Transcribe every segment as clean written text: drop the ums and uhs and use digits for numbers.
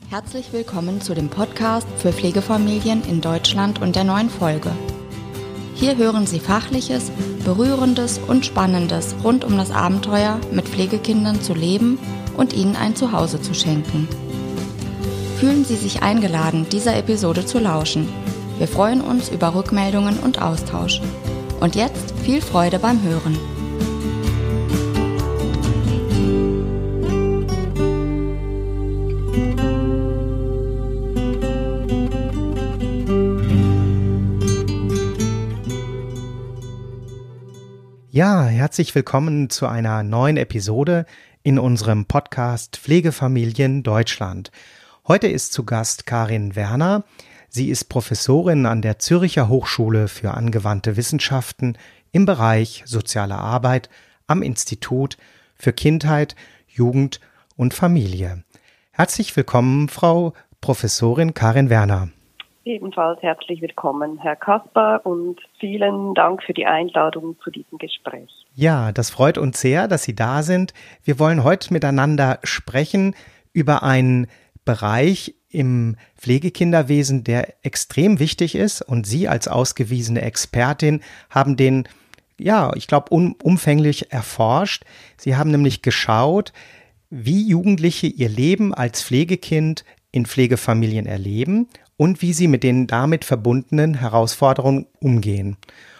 Herzlich willkommen zu dem Podcast für Pflegefamilien in Deutschland und der neuen Folge. Hier hören Sie Fachliches, Berührendes und Spannendes rund um das Abenteuer, mit Pflegekindern zu leben und ihnen ein Zuhause zu schenken. Fühlen Sie sich eingeladen, dieser Episode zu lauschen. Wir freuen uns über Rückmeldungen und Austausch. Und jetzt viel Freude beim Hören. Ja, herzlich willkommen zu einer neuen Episode in unserem Podcast Pflegefamilien Deutschland. Heute ist zu Gast Karin Werner. Sie ist Professorin an der Zürcher Hochschule für angewandte Wissenschaften im Bereich Soziale Arbeit am Institut für Kindheit, Jugend und Familie. Herzlich willkommen, Frau Professorin Karin Werner. Ebenfalls herzlich willkommen, Herr Kasper, und vielen Dank für die Einladung zu diesem Gespräch. Ja, das freut uns sehr, dass Sie da sind. Wir wollen heute miteinander sprechen über einen Bereich im Pflegekinderwesen, der extrem wichtig ist, und Sie als ausgewiesene Expertin haben den, ich glaube, umfänglich erforscht. Sie haben nämlich geschaut, wie Jugendliche ihr Leben als Pflegekind in Pflegefamilien erleben und wie sie mit den damit verbundenen Herausforderungen umgehen.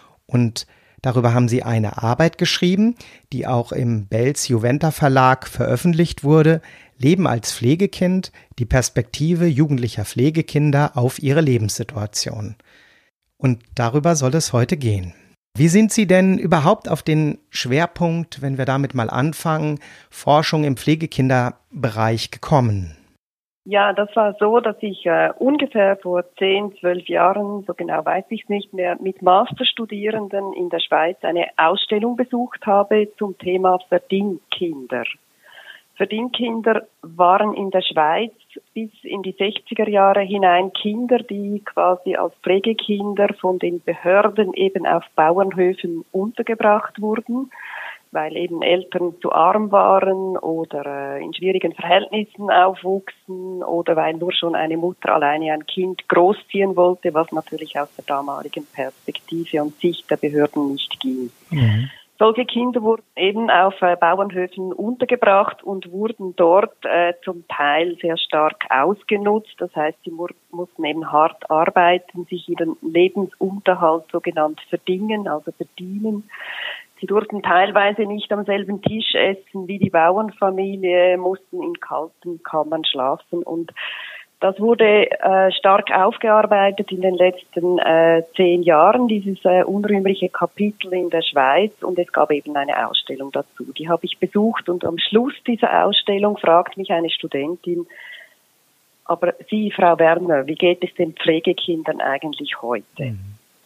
Und darüber haben sie eine Arbeit geschrieben, die auch im Belz-Juventa Verlag veröffentlicht wurde, Leben als Pflegekind, die Perspektive jugendlicher Pflegekinder auf ihre Lebenssituation. Und darüber soll es heute gehen. Wie sind Sie denn überhaupt auf den Schwerpunkt, wenn wir damit mal anfangen, Forschung im Pflegekinderbereich gekommen? Ja, das war so, dass ich ungefähr vor 10, 12 Jahren, so genau weiß ich es nicht mehr, mit Masterstudierenden in der Schweiz eine Ausstellung besucht habe zum Thema Verdingkinder. Verdingkinder waren in der Schweiz bis in die 60er Jahre hinein Kinder, die quasi als Pflegekinder von den Behörden eben auf Bauernhöfen untergebracht wurden, weil eben Eltern zu arm waren oder in schwierigen Verhältnissen aufwuchsen oder weil nur schon eine Mutter alleine ein Kind großziehen wollte, was natürlich aus der damaligen Perspektive und Sicht der Behörden nicht ging. Mhm. Solche Kinder wurden eben auf Bauernhöfen untergebracht und wurden dort zum Teil sehr stark ausgenutzt. Das heißt, sie mussten eben hart arbeiten, sich ihren Lebensunterhalt sogenannt verdingen, also verdienen. Sie durften teilweise nicht am selben Tisch essen wie die Bauernfamilie, mussten in kalten Kammern schlafen, und das wurde stark aufgearbeitet in den letzten 10 Jahren, dieses unrühmliche Kapitel in der Schweiz, und es gab eben eine Ausstellung dazu. Die habe ich besucht, und am Schluss dieser Ausstellung fragt mich eine Studentin: Aber Sie, Frau Werner, wie geht es den Pflegekindern eigentlich heute? Mhm.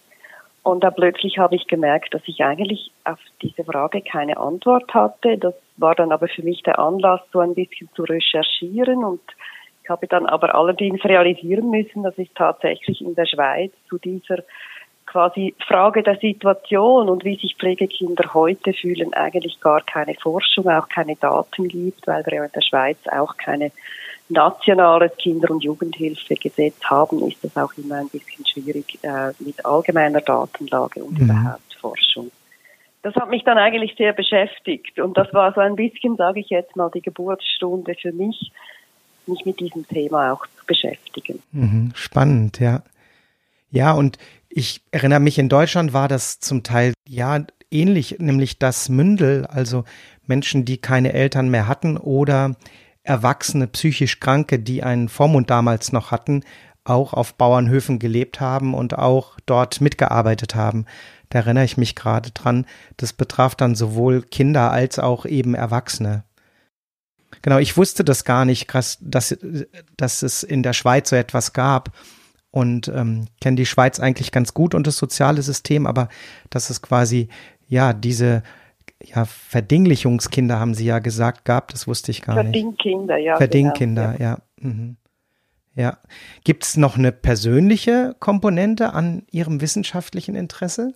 Und da plötzlich habe ich gemerkt, dass ich eigentlich auf diese Frage keine Antwort hatte. Das war dann aber für mich der Anlass, so ein bisschen zu recherchieren, und ich habe dann aber allerdings realisieren müssen, dass es tatsächlich in der Schweiz zu dieser quasi Frage der Situation und wie sich Pflegekinder heute fühlen eigentlich gar keine Forschung, auch keine Daten gibt, weil wir ja in der Schweiz auch keine nationales Kinder- und Jugendhilfegesetz haben, ist das auch immer ein bisschen schwierig mit allgemeiner Datenlage und überhaupt Forschung. Das hat mich dann eigentlich sehr beschäftigt, und das war so ein bisschen, sage ich jetzt mal, die Geburtsstunde für mich mit diesem Thema auch zu beschäftigen. Spannend, ja. Ja, und ich erinnere mich, in Deutschland war das zum Teil ähnlich, nämlich das Mündel, also Menschen, die keine Eltern mehr hatten oder Erwachsene, psychisch Kranke, die einen Vormund damals noch hatten, auch auf Bauernhöfen gelebt haben und auch dort mitgearbeitet haben. Da erinnere ich mich gerade dran. Das betraf dann sowohl Kinder als auch eben Erwachsene. Genau, ich wusste das gar nicht, krass, dass es in der Schweiz so etwas gab, und kenne die Schweiz eigentlich ganz gut und das soziale System, aber dass es quasi diese Verdinglichungskinder, haben Sie ja gesagt, gab, das wusste ich gar nicht. Verdingkinder, ja. Verdingkinder, genau, ja. Mhm. Ja. Gibt es noch eine persönliche Komponente an Ihrem wissenschaftlichen Interesse?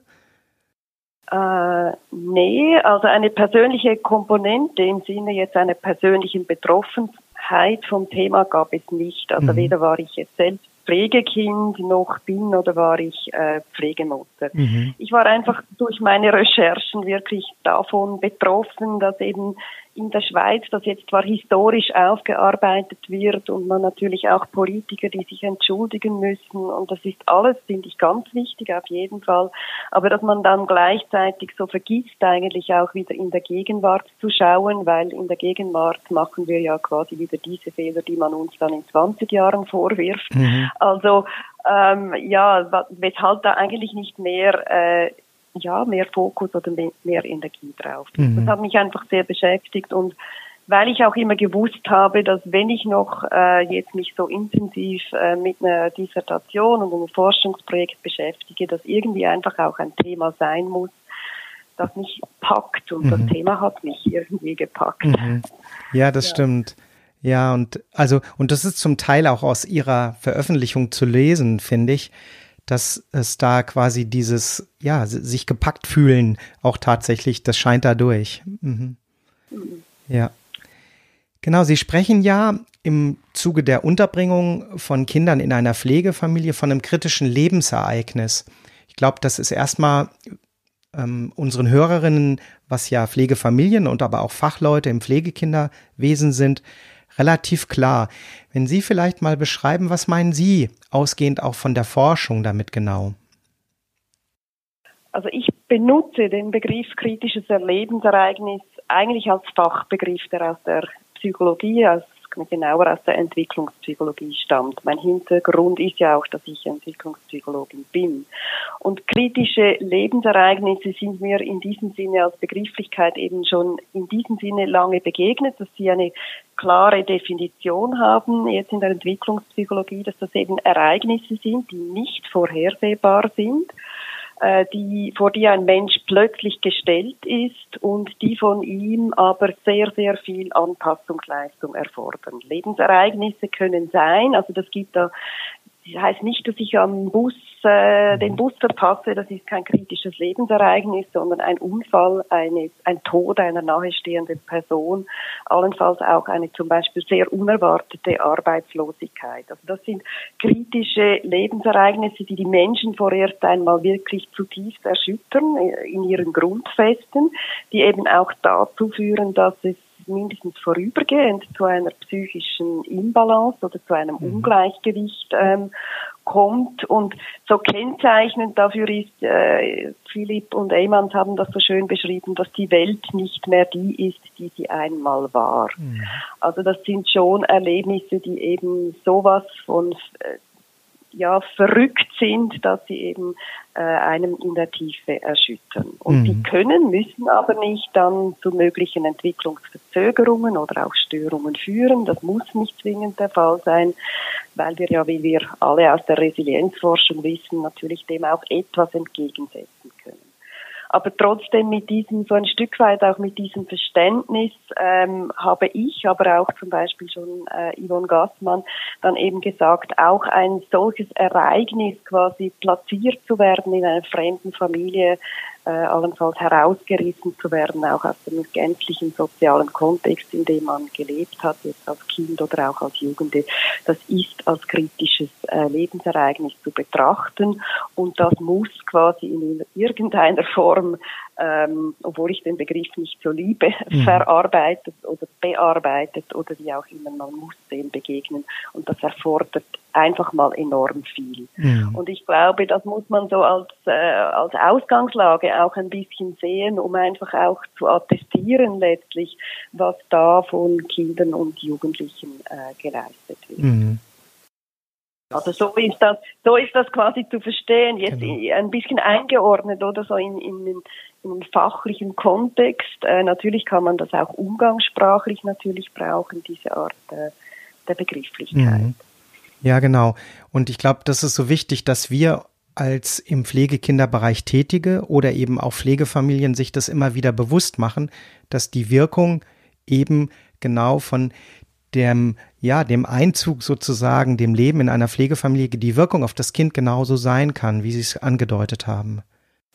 Nee, also eine persönliche Komponente im Sinne jetzt einer persönlichen Betroffenheit Abgeklärtheit vom Thema gab es nicht. Also weder war ich jetzt selbst Pflegekind noch bin oder war ich Pflegemutter. Ich war einfach durch meine Recherchen wirklich davon betroffen, dass eben in der Schweiz das jetzt zwar historisch aufgearbeitet wird und man natürlich auch Politiker, die sich entschuldigen müssen, und das ist alles, finde ich, ganz wichtig auf jeden Fall, aber dass man dann gleichzeitig so vergisst, eigentlich auch wieder in der Gegenwart zu schauen, weil in der Gegenwart machen wir ja quasi wieder diese Fehler, die man uns dann in 20 Jahren vorwirft. Also weshalb da eigentlich nicht mehr mehr Fokus oder mehr Energie drauf. Das hat mich einfach sehr beschäftigt, und weil ich auch immer gewusst habe, dass wenn ich noch jetzt mich so intensiv mit einer Dissertation und einem Forschungsprojekt beschäftige, dass irgendwie einfach auch ein Thema sein muss, das mich packt, und das Thema hat mich irgendwie gepackt. Ja, das stimmt. Ja, und das ist zum Teil auch aus Ihrer Veröffentlichung zu lesen, finde ich, dass es da quasi dieses, sich gepackt fühlen auch tatsächlich, das scheint da durch. Ja. Genau, Sie sprechen ja im Zuge der Unterbringung von Kindern in einer Pflegefamilie von einem kritischen Lebensereignis. Ich glaube, das ist erstmal unseren Hörerinnen, was ja Pflegefamilien und aber auch Fachleute im Pflegekinderwesen sind, relativ klar. Wenn Sie vielleicht mal beschreiben, was meinen Sie, ausgehend auch von der Forschung damit genau? Also ich benutze den Begriff kritisches Lebensereignis eigentlich als Fachbegriff, der aus der Psychologie, genauer aus der Entwicklungspsychologie stammt. Mein Hintergrund ist ja auch, dass ich Entwicklungspsychologin bin. Und kritische Lebensereignisse sind mir in diesem Sinne als Begrifflichkeit eben schon in diesem Sinne lange begegnet, dass sie eine klare Definition haben, jetzt in der Entwicklungspsychologie, dass das eben Ereignisse sind, die nicht vorhersehbar sind, vor die ein Mensch plötzlich gestellt ist und die von ihm aber sehr, sehr viel Anpassungsleistung erfordern. Lebensereignisse können sein, also das heißt nicht, dass ich am Bus den Bus verpasse, das ist kein kritisches Lebensereignis, sondern ein Unfall, ein Tod einer nahestehenden Person, allenfalls auch eine zum Beispiel sehr unerwartete Arbeitslosigkeit. Also das sind kritische Lebensereignisse, die die Menschen vorerst einmal wirklich zutiefst erschüttern in ihren Grundfesten, die eben auch dazu führen, dass es mindestens vorübergehend zu einer psychischen Imbalance oder zu einem Ungleichgewicht kommt. Und so kennzeichnend dafür ist, Philipp und Eymans haben das so schön beschrieben, dass die Welt nicht mehr die ist, die sie einmal war. Also das sind schon Erlebnisse, die eben sowas von verrückt sind, dass sie eben einem in der Tiefe erschüttern. Und die müssen aber nicht dann zu möglichen Entwicklungsverzögerungen oder auch Störungen führen. Das muss nicht zwingend der Fall sein, weil wir ja, wie wir alle aus der Resilienzforschung wissen, natürlich dem auch etwas entgegensetzen können. Aber trotzdem mit diesem, so ein Stück weit auch mit diesem Verständnis habe ich, aber auch zum Beispiel schon Yvonne Gassmann dann eben gesagt, auch ein solches Ereignis quasi platziert zu werden in einer fremden Familie, allenfalls herausgerissen zu werden, auch aus dem gänzlichen sozialen Kontext, in dem man gelebt hat, jetzt als Kind oder auch als Jugendliche, das ist als kritisches Lebensereignis zu betrachten, und das muss quasi in irgendeiner Form, obwohl ich den Begriff nicht so liebe, verarbeitet oder bearbeitet oder wie auch immer, man muss dem begegnen, und das erfordert einfach mal enorm viel. Und ich glaube, das muss man so als Ausgangslage auch ein bisschen sehen, um einfach auch zu attestieren letztlich, was da von Kindern und Jugendlichen geleistet wird. Also so ist das quasi zu verstehen, jetzt ein bisschen eingeordnet oder so in einem fachlichen Kontext. Natürlich kann man das auch umgangssprachlich natürlich brauchen, diese Art der Begrifflichkeit. Ja, genau. Und ich glaube, das ist so wichtig, dass wir als im Pflegekinderbereich Tätige oder eben auch Pflegefamilien sich das immer wieder bewusst machen, dass die Wirkung eben genau von dem Einzug sozusagen, dem Leben in einer Pflegefamilie, die Wirkung auf das Kind genauso sein kann, wie Sie es angedeutet haben.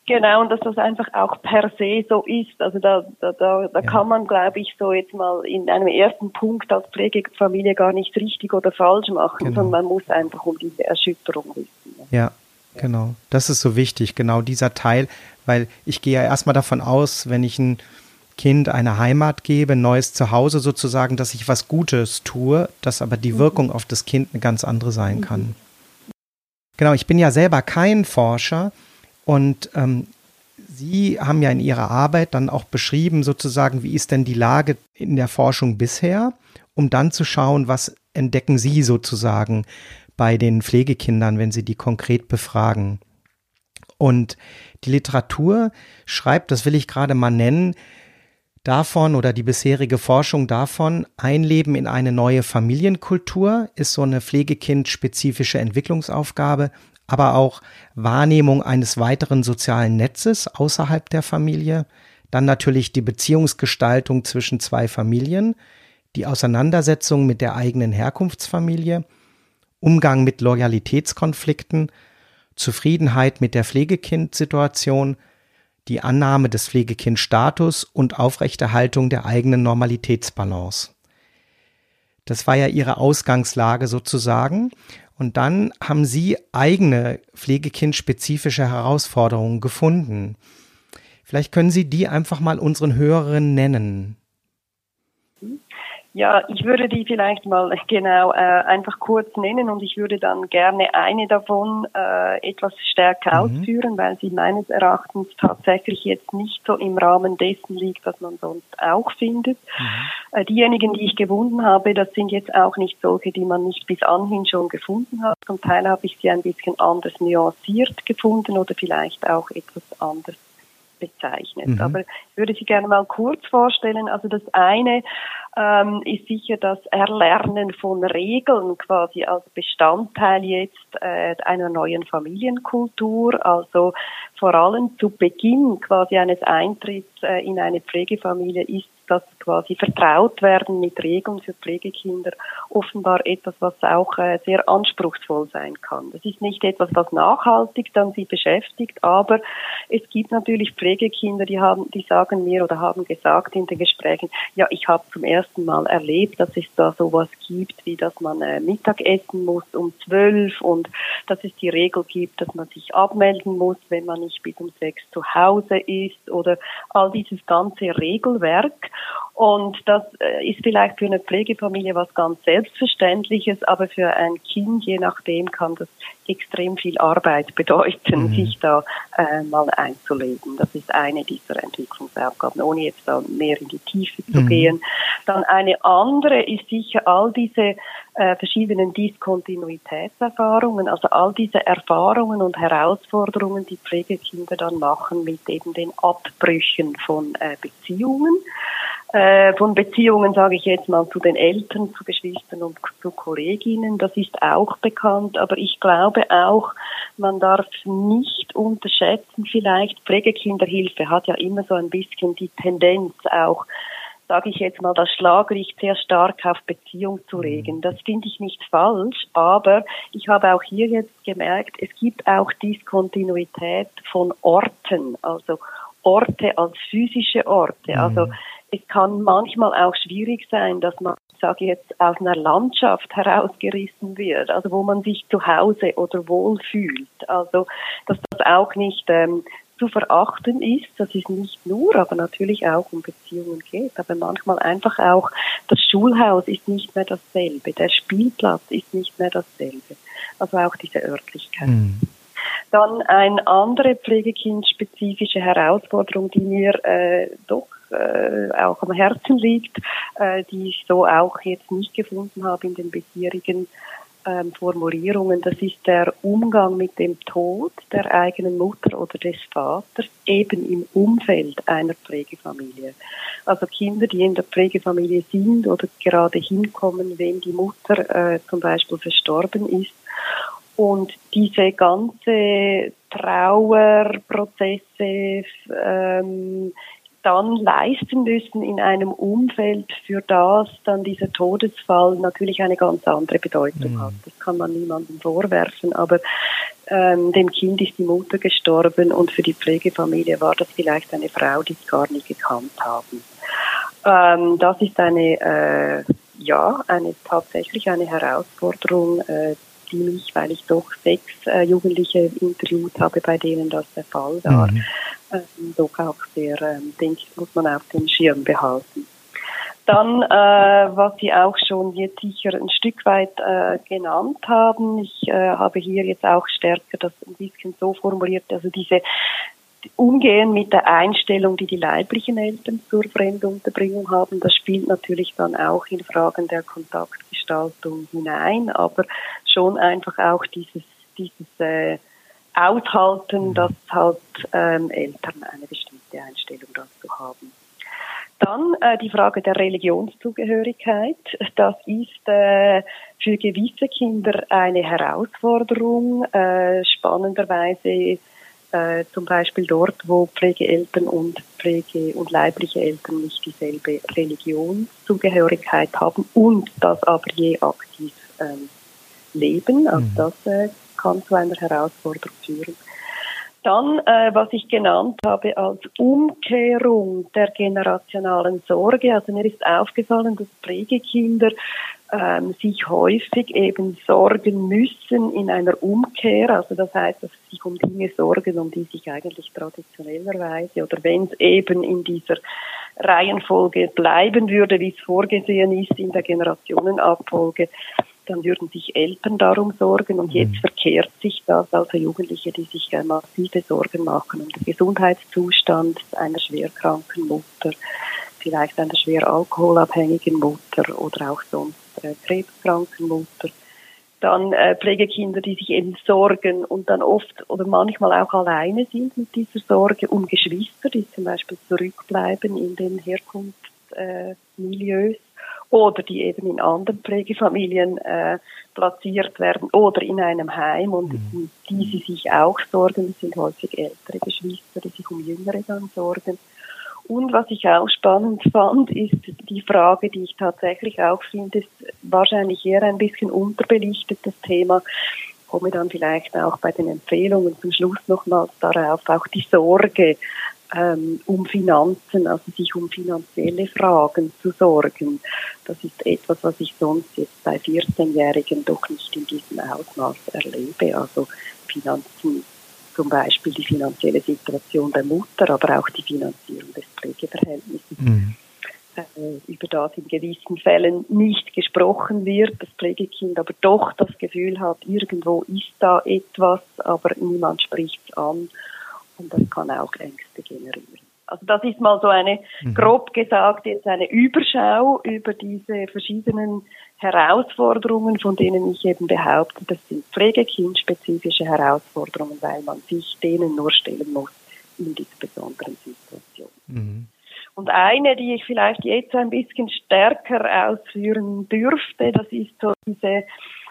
Genau, und dass das einfach auch per se so ist. Also da kann man, glaube ich, so jetzt mal in einem ersten Punkt als Pflegefamilie gar nicht richtig oder falsch machen, sondern man muss einfach um diese Erschütterung wissen. Ja, genau. Das ist so wichtig, genau dieser Teil, weil ich gehe ja erstmal davon aus, wenn ich ein Kind eine Heimat gebe, ein neues Zuhause sozusagen, dass ich was Gutes tue, dass aber die Wirkung auf das Kind eine ganz andere sein kann. Genau, ich bin ja selber kein Forscher und Sie haben ja in Ihrer Arbeit dann auch beschrieben, sozusagen, wie ist denn die Lage in der Forschung bisher, um dann zu schauen, was entdecken Sie sozusagen bei den Pflegekindern, wenn Sie die konkret befragen. Und die Literatur schreibt, das will ich gerade mal nennen, davon oder die bisherige Forschung davon, Einleben in eine neue Familienkultur ist so eine pflegekind-spezifische Entwicklungsaufgabe, aber auch Wahrnehmung eines weiteren sozialen Netzes außerhalb der Familie, dann natürlich die Beziehungsgestaltung zwischen zwei Familien, die Auseinandersetzung mit der eigenen Herkunftsfamilie, Umgang mit Loyalitätskonflikten, Zufriedenheit mit der Pflegekindsituation, die Annahme des Pflegekindstatus und Aufrechterhaltung der eigenen Normalitätsbalance. Das war ja Ihre Ausgangslage sozusagen. Und dann haben Sie eigene pflegekind-spezifische Herausforderungen gefunden. Vielleicht können Sie die einfach mal unseren Hörerinnen nennen. Ja, ich würde die vielleicht mal genau einfach kurz nennen und ich würde dann gerne eine davon etwas stärker ausführen, weil sie meines Erachtens tatsächlich jetzt nicht so im Rahmen dessen liegt, was man sonst auch findet. Diejenigen, die ich gefunden habe, das sind jetzt auch nicht solche, die man nicht bis anhin schon gefunden hat. Zum Teil habe ich sie ein bisschen anders nuanciert gefunden oder vielleicht auch etwas anders bezeichnet. Aber ich würde sie gerne mal kurz vorstellen. Also das eine ist sicher das Erlernen von Regeln quasi als Bestandteil jetzt einer neuen Familienkultur. Also vor allem zu Beginn quasi eines Eintritts in eine Pflegefamilie ist das quasi vertraut werden mit Regeln für Pflegekinder offenbar etwas, was auch sehr anspruchsvoll sein kann. Das ist nicht etwas, was nachhaltig dann sie beschäftigt, aber es gibt natürlich Pflegekinder, die sagen mir oder haben gesagt in den Gesprächen, ja, ich habe zum ersten Mal erlebt, dass es da sowas gibt, wie dass man Mittag essen muss um 12 und dass es die Regel gibt, dass man sich abmelden muss, wenn man nicht bis um 6 zu Hause ist oder all dieses ganze Regelwerk. Und das ist vielleicht für eine Pflegefamilie was ganz Selbstverständliches, aber für ein Kind, je nachdem, kann das extrem viel Arbeit bedeuten, sich da mal einzulegen. Das ist eine dieser Entwicklungsaufgaben, ohne jetzt da mehr in die Tiefe zu gehen. Dann eine andere ist sicher all diese verschiedenen Diskontinuitätserfahrungen, also all diese Erfahrungen und Herausforderungen, die Pflegekinder dann machen mit eben den Abbrüchen von Beziehungen. Von Beziehungen sage ich jetzt mal zu den Eltern, zu Geschwistern und zu Kolleginnen, das ist auch bekannt, aber ich glaube auch, man darf nicht unterschätzen, vielleicht Pflegekinderhilfe hat ja immer so ein bisschen die Tendenz auch, sage ich jetzt mal, das Schlaglicht sehr stark auf Beziehung zu legen. Das finde ich nicht falsch, aber ich habe auch hier jetzt gemerkt, es gibt auch Diskontinuität von Orten, also Orte als physische Orte, also es kann manchmal auch schwierig sein, dass man, sage ich jetzt, aus einer Landschaft herausgerissen wird, also wo man sich zu Hause oder wohl fühlt. Also, dass das auch nicht zu verachten ist, das ist nicht nur, aber natürlich auch um Beziehungen geht, aber manchmal einfach auch, das Schulhaus ist nicht mehr dasselbe, der Spielplatz ist nicht mehr dasselbe, also auch diese Örtlichkeit. Dann eine andere pflegekind-spezifische Herausforderung, die mir doch auch am Herzen liegt, die ich so auch jetzt nicht gefunden habe in den bisherigen Formulierungen. Das ist der Umgang mit dem Tod der eigenen Mutter oder des Vaters eben im Umfeld einer Pflegefamilie. Also Kinder, die in der Pflegefamilie sind oder gerade hinkommen, wenn die Mutter zum Beispiel verstorben ist. Und diese ganze Trauerprozesse dann leisten müssen in einem Umfeld, für das dann dieser Todesfall natürlich eine ganz andere Bedeutung hat. Das kann man niemandem vorwerfen, aber dem Kind ist die Mutter gestorben und für die Pflegefamilie war das vielleicht eine Frau, die es gar nie gekannt haben. Das ist tatsächlich eine Herausforderung, die mich, weil ich doch 6 Jugendliche interviewt habe, bei denen das der Fall war, doch auch sehr, denke ich, muss man auf den Schirm behalten. Dann, was Sie auch schon jetzt sicher ein Stück weit genannt haben, ich habe hier jetzt auch stärker das ein bisschen so formuliert, also diese Umgehen mit der Einstellung, die die leiblichen Eltern zur Fremdunterbringung haben, das spielt natürlich dann auch in Fragen der Kontaktgestaltung hinein, aber schon einfach auch dieses Aushalten, dass halt Eltern eine bestimmte Einstellung dazu haben. Dann die Frage der Religionszugehörigkeit. Das ist für gewisse Kinder eine Herausforderung, spannenderweise zum Beispiel dort, wo Pflegeeltern und leibliche Eltern nicht dieselbe Religionszugehörigkeit haben und das aber je aktiv leben. Also das kann zu einer Herausforderung führen. Dann, was ich genannt habe als Umkehrung der generationalen Sorge. Also mir ist aufgefallen, dass Pflegekinder sich häufig eben sorgen müssen in einer Umkehr. Also das heißt, dass sie sich um Dinge sorgen, um die sich eigentlich traditionellerweise oder wenn es eben in dieser Reihenfolge bleiben würde, wie es vorgesehen ist in der Generationenabfolge, dann würden sich Eltern darum sorgen und jetzt verkehrt sich das, also Jugendliche, die sich massive Sorgen machen um den Gesundheitszustand einer schwerkranken Mutter, vielleicht einer schwer alkoholabhängigen Mutter oder auch sonst krebskranken Mutter. Dann Pflegekinder, die sich eben sorgen und dann oft oder manchmal auch alleine sind mit dieser Sorge um Geschwister, die zum Beispiel zurückbleiben in den Herkunftsmilieus. Oder die eben in anderen Pflegefamilien platziert werden oder in einem Heim und die sie sich auch sorgen. Das sind häufig ältere Geschwister, die sich um Jüngere dann sorgen. Und was ich auch spannend fand, ist die Frage, die ich tatsächlich auch finde, ist wahrscheinlich eher ein bisschen unterbelichtet, das Thema. Ich komme dann vielleicht auch bei den Empfehlungen zum Schluss nochmals darauf, auch die Sorge um Finanzen, also sich um finanzielle Fragen zu sorgen. Das ist etwas, was ich sonst jetzt bei 14-Jährigen doch nicht in diesem Ausmaß erlebe. Also Finanzen, zum Beispiel die finanzielle Situation der Mutter, aber auch die Finanzierung des Pflegeverhältnisses. Über das in gewissen Fällen nicht gesprochen wird, das Pflegekind aber doch das Gefühl hat, irgendwo ist da etwas, aber niemand spricht es an. Und das kann auch Ängste generieren. Also das ist mal so eine, grob gesagt, jetzt eine Überschau über diese verschiedenen Herausforderungen, von denen ich eben behaupte, das sind pflegekindspezifische Herausforderungen, weil man sich denen nur stellen muss in dieser besonderen Situation. Und eine, die ich vielleicht jetzt ein bisschen stärker ausführen dürfte, das ist so diese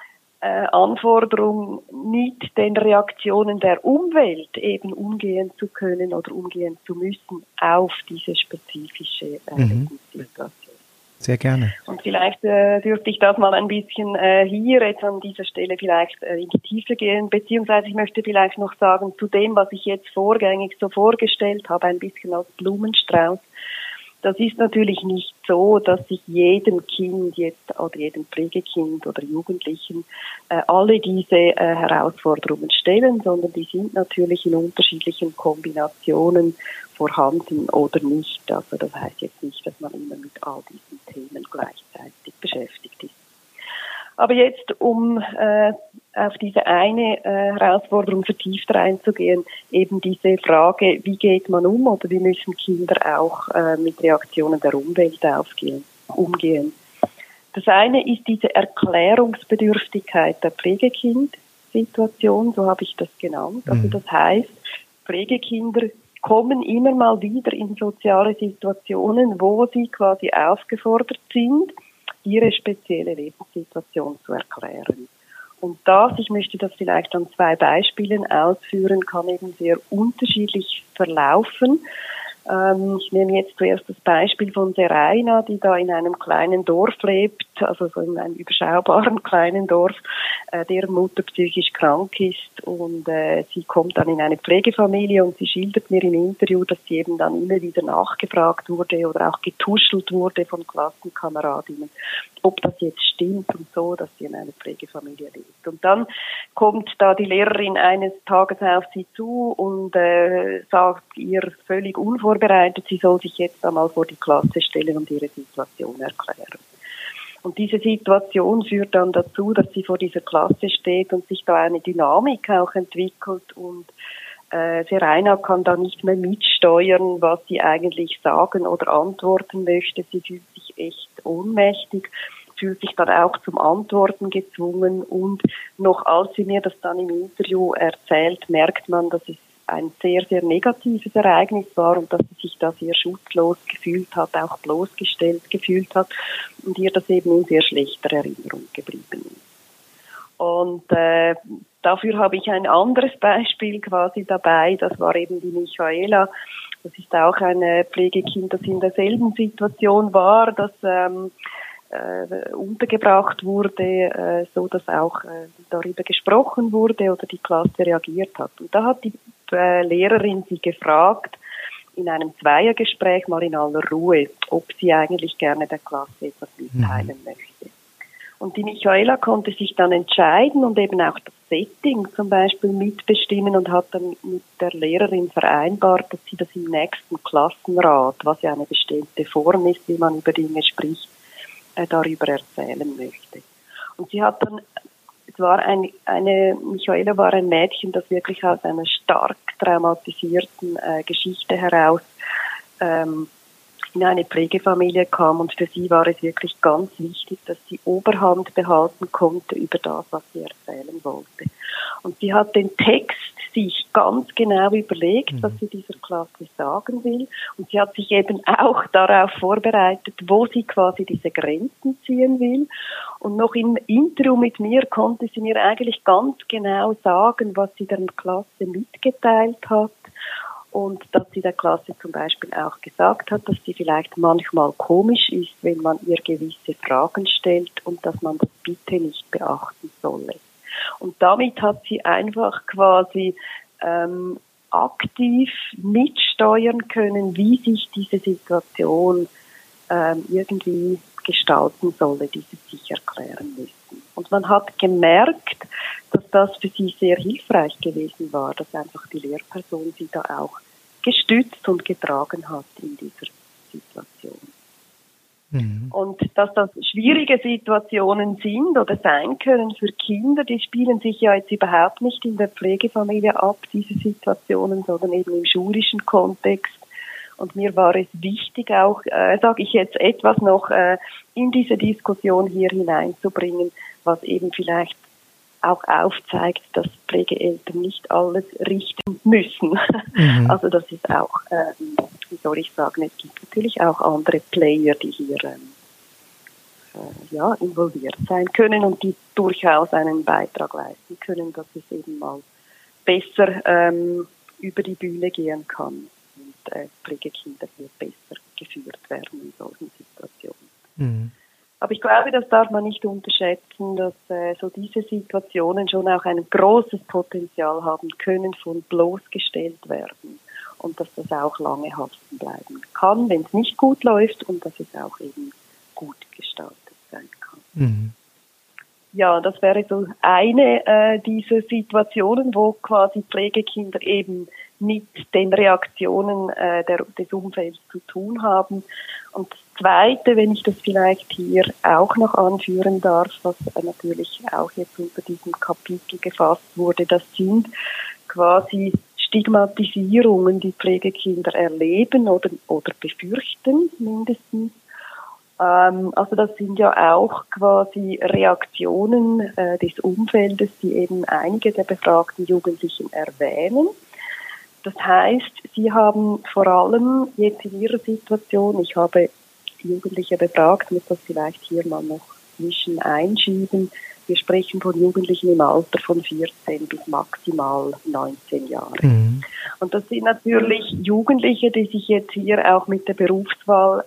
Anforderung, mit den Reaktionen der Umwelt eben umgehen zu können oder umgehen zu müssen auf diese spezifische Situation. Sehr gerne. Und vielleicht dürfte ich das mal ein bisschen hier jetzt an dieser Stelle vielleicht in die Tiefe gehen, beziehungsweise ich möchte vielleicht noch sagen, zu dem, was ich jetzt vorgängig so vorgestellt habe, ein bisschen als Blumenstrauß. Das ist natürlich nicht so, dass sich jedem Kind jetzt oder jedem Pflegekind oder Jugendlichen alle diese Herausforderungen stellen, sondern die sind natürlich in unterschiedlichen Kombinationen vorhanden oder nicht. Also das heißt jetzt nicht, dass man immer mit all diesen Themen gleichzeitig beschäftigt ist. Aber jetzt, um auf diese eine Herausforderung vertieft reinzugehen, eben diese Frage, wie geht man um oder wie müssen Kinder auch mit Reaktionen der Umwelt umgehen. Das eine ist diese Erklärungsbedürftigkeit der Pflegekindsituation, so habe ich das genannt. Also das heißt, Pflegekinder kommen immer mal wieder in soziale Situationen, wo sie quasi aufgefordert sind, ihre spezielle Lebenssituation zu erklären. Und ich möchte das vielleicht an 2 Beispielen ausführen, kann eben sehr unterschiedlich verlaufen. Ich nehme jetzt zuerst das Beispiel von Seraina, die da in einem kleinen Dorf lebt, also so in einem überschaubaren kleinen Dorf, deren Mutter psychisch krank ist und sie kommt dann in eine Pflegefamilie und sie schildert mir im Interview, dass sie eben dann immer wieder nachgefragt wurde oder auch getuschelt wurde von Klassenkameradinnen, ob das jetzt stimmt und so, dass sie in einer Pflegefamilie lebt. Und dann kommt da die Lehrerin eines Tages auf sie zu und sagt ihr völlig unvorbereitet, sie soll sich jetzt einmal vor die Klasse stellen und ihre Situation erklären. Und diese Situation führt dann dazu, dass sie vor dieser Klasse steht und sich da eine Dynamik auch entwickelt und Serena kann da nicht mehr mitsteuern, was sie eigentlich sagen oder antworten möchte. Sie fühlt sich echt ohnmächtig, fühlt sich dann auch zum Antworten gezwungen und noch als sie mir das dann im Interview erzählt, merkt man, dass es ein sehr, sehr negatives Ereignis war und dass sie sich da sehr schutzlos gefühlt hat, auch bloßgestellt gefühlt hat und ihr das eben in sehr schlechter Erinnerung geblieben ist. Und dafür habe ich ein anderes Beispiel quasi dabei, das war eben die Michaela. Das ist auch ein Pflegekind, das in derselben Situation war, das untergebracht wurde, so dass auch darüber gesprochen wurde oder die Klasse reagiert hat. Und da hat die Lehrerin sie gefragt, in einem Zweiergespräch mal in aller Ruhe, ob sie eigentlich gerne der Klasse etwas mitteilen möchte. Und die Michaela konnte sich dann entscheiden und eben auch das Setting zum Beispiel mitbestimmen und hat dann mit der Lehrerin vereinbart, dass sie das im nächsten Klassenrat, was ja eine bestimmte Form ist, wie man über Dinge spricht, darüber erzählen möchte. Und sie hat dann, Michaela war ein Mädchen, das wirklich aus einer stark traumatisierten Geschichte heraus in eine Pflegefamilie kam und für sie war es wirklich ganz wichtig, dass sie Oberhand behalten konnte über das, was sie erzählen wollte. Und sie hat den Text sich ganz genau überlegt, was sie dieser Klasse sagen will. Und sie hat sich eben auch darauf vorbereitet, wo sie quasi diese Grenzen ziehen will. Und noch im Interview mit mir konnte sie mir eigentlich ganz genau sagen, was sie der Klasse mitgeteilt hat. Und dass sie der Klasse zum Beispiel auch gesagt hat, dass sie vielleicht manchmal komisch ist, wenn man ihr gewisse Fragen stellt und dass man das bitte nicht beachten solle. Und damit hat sie einfach quasi aktiv mitsteuern können, wie sich diese Situation irgendwie gestalten solle, die sie sich erklären müssen. Und man hat gemerkt, dass das für sie sehr hilfreich gewesen war, dass einfach die Lehrperson sie da auch gestützt und getragen hat in dieser Situation. Und dass das schwierige Situationen sind oder sein können für Kinder, die spielen sich ja jetzt überhaupt nicht in der Pflegefamilie ab, diese Situationen, sondern eben im schulischen Kontext. Und mir war es wichtig auch, sage ich jetzt, etwas noch in diese Diskussion hier hineinzubringen, was eben vielleicht auch aufzeigt, dass Pflegeeltern nicht alles richten müssen. Also das ist auch, wie soll ich sagen, es gibt natürlich auch andere Player, die hier involviert sein können und die durchaus einen Beitrag leisten können, dass es eben mal besser über die Bühne gehen kann und Pflegekinder hier besser geführt werden in solchen Situationen. Aber ich glaube, das darf man nicht unterschätzen, dass so diese Situationen schon auch ein großes Potenzial haben können von bloßgestellt werden und dass das auch lange haften bleiben kann, wenn es nicht gut läuft und dass es auch eben gut gestaltet sein kann. Ja, das wäre so eine dieser Situationen, wo quasi Pflegekinder eben mit den Reaktionen des Umfelds zu tun haben. Und das Zweite, wenn ich das vielleicht hier auch noch anführen darf, was natürlich auch jetzt unter diesem Kapitel gefasst wurde, das sind quasi Stigmatisierungen, die Pflegekinder erleben oder befürchten mindestens. Also das sind ja auch quasi Reaktionen des Umfeldes, die eben einige der befragten Jugendlichen erwähnen. Das heißt, sie haben vor allem jetzt in ihrer Situation, ich habe Jugendliche befragt, muss das vielleicht hier mal noch zwischen einschieben. Wir sprechen von Jugendlichen im Alter von 14 bis maximal 19 Jahren. Und das sind natürlich Jugendliche, die sich jetzt hier auch mit der Berufswahl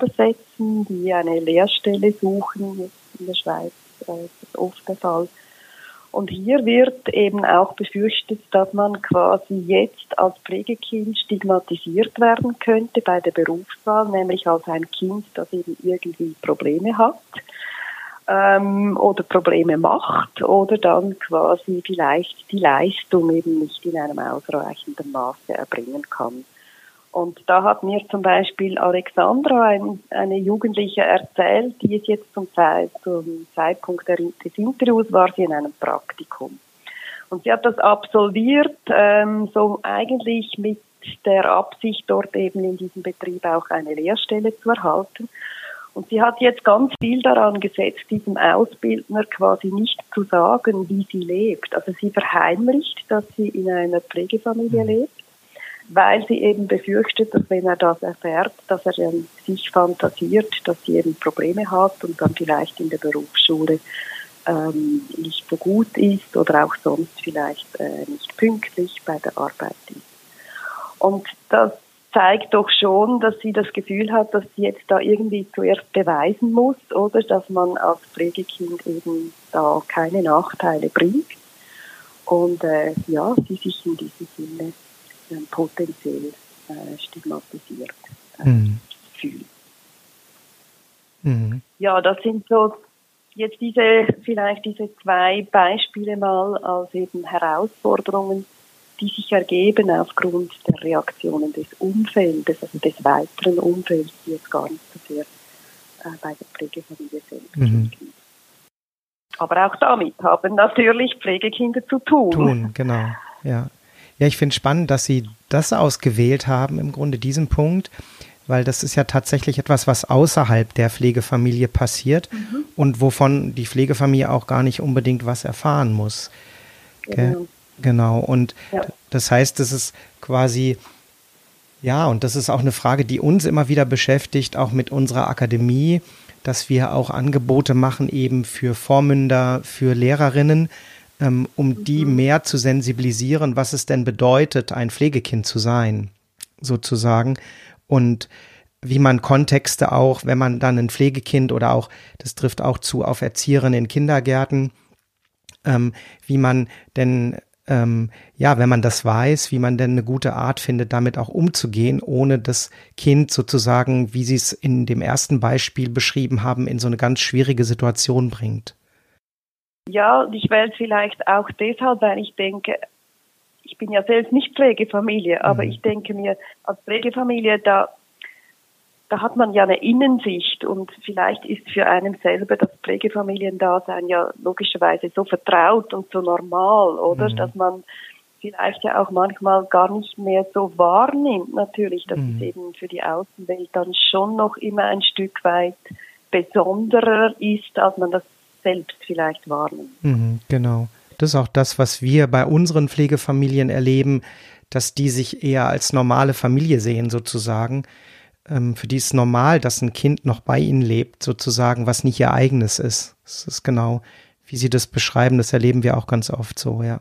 auseinandersetzen, die eine Lehrstelle suchen, jetzt in der Schweiz ist das oft der Fall. Und hier wird eben auch befürchtet, dass man quasi jetzt als Pflegekind stigmatisiert werden könnte bei der Berufswahl, nämlich als ein Kind, das eben irgendwie Probleme hat oder Probleme macht oder dann quasi vielleicht die Leistung eben nicht in einem ausreichenden Maße erbringen kann. Und da hat mir zum Beispiel Alexandra, eine Jugendliche, erzählt, die ist jetzt zum Zeitpunkt des Interviews war sie in einem Praktikum. Und sie hat das absolviert, so eigentlich mit der Absicht, dort eben in diesem Betrieb auch eine Lehrstelle zu erhalten. Und sie hat jetzt ganz viel daran gesetzt, diesem Ausbildner quasi nicht zu sagen, wie sie lebt. Also sie verheimlicht, dass sie in einer Pflegefamilie lebt, weil sie eben befürchtet, dass wenn er das erfährt, dass er dann sich fantasiert, dass sie eben Probleme hat und dann vielleicht in der Berufsschule nicht so gut ist oder auch sonst vielleicht nicht pünktlich bei der Arbeit ist. Und das zeigt doch schon, dass sie das Gefühl hat, dass sie jetzt da irgendwie zuerst beweisen muss, oder dass man als Pflegekind eben da keine Nachteile bringt und sie sich in diesem Sinne potenziell stigmatisiert fühlen. Mhm. Ja, das sind so jetzt diese 2 Beispiele mal als eben Herausforderungen, die sich ergeben aufgrund der Reaktionen des Umfeldes, also des weiteren Umfelds, die jetzt gar nicht so sehr bei der Pflegefamilie selbst liegen. Aber auch damit haben natürlich Pflegekinder zu tun. Genau, ja. Ja, ich finde es spannend, dass Sie das ausgewählt haben, im Grunde diesen Punkt, weil das ist ja tatsächlich etwas, was außerhalb der Pflegefamilie passiert und wovon die Pflegefamilie auch gar nicht unbedingt was erfahren muss. Genau. Und das heißt, das ist quasi, ja, und das ist auch eine Frage, die uns immer wieder beschäftigt, auch mit unserer Akademie, dass wir auch Angebote machen eben für Vormünder, für Lehrerinnen, um die mehr zu sensibilisieren, was es denn bedeutet, ein Pflegekind zu sein, sozusagen. Und wie man Kontexte auch, wenn man dann ein Pflegekind oder auch, das trifft auch zu auf Erzieherinnen in Kindergärten, wie man denn, wenn man das weiß, wie man denn eine gute Art findet, damit auch umzugehen, ohne das Kind sozusagen, wie Sie es in dem ersten Beispiel beschrieben haben, in so eine ganz schwierige Situation bringt. Ja, ich wähle es vielleicht auch deshalb, weil ich denke, ich bin ja selbst nicht Pflegefamilie, aber ich denke mir, als Pflegefamilie, da hat man ja eine Innensicht und vielleicht ist für einen selber das Pflegefamiliendasein ja logischerweise so vertraut und so normal, oder? Dass man vielleicht ja auch manchmal gar nicht mehr so wahrnimmt, natürlich, dass es eben für die Außenwelt dann schon noch immer ein Stück weit besonderer ist, als man das selbst vielleicht wahrnimmt. Genau. Das ist auch das, was wir bei unseren Pflegefamilien erleben, dass die sich eher als normale Familie sehen sozusagen. Für die ist normal, dass ein Kind noch bei ihnen lebt, sozusagen, was nicht ihr eigenes ist. Das ist genau, wie Sie das beschreiben, das erleben wir auch ganz oft so, ja.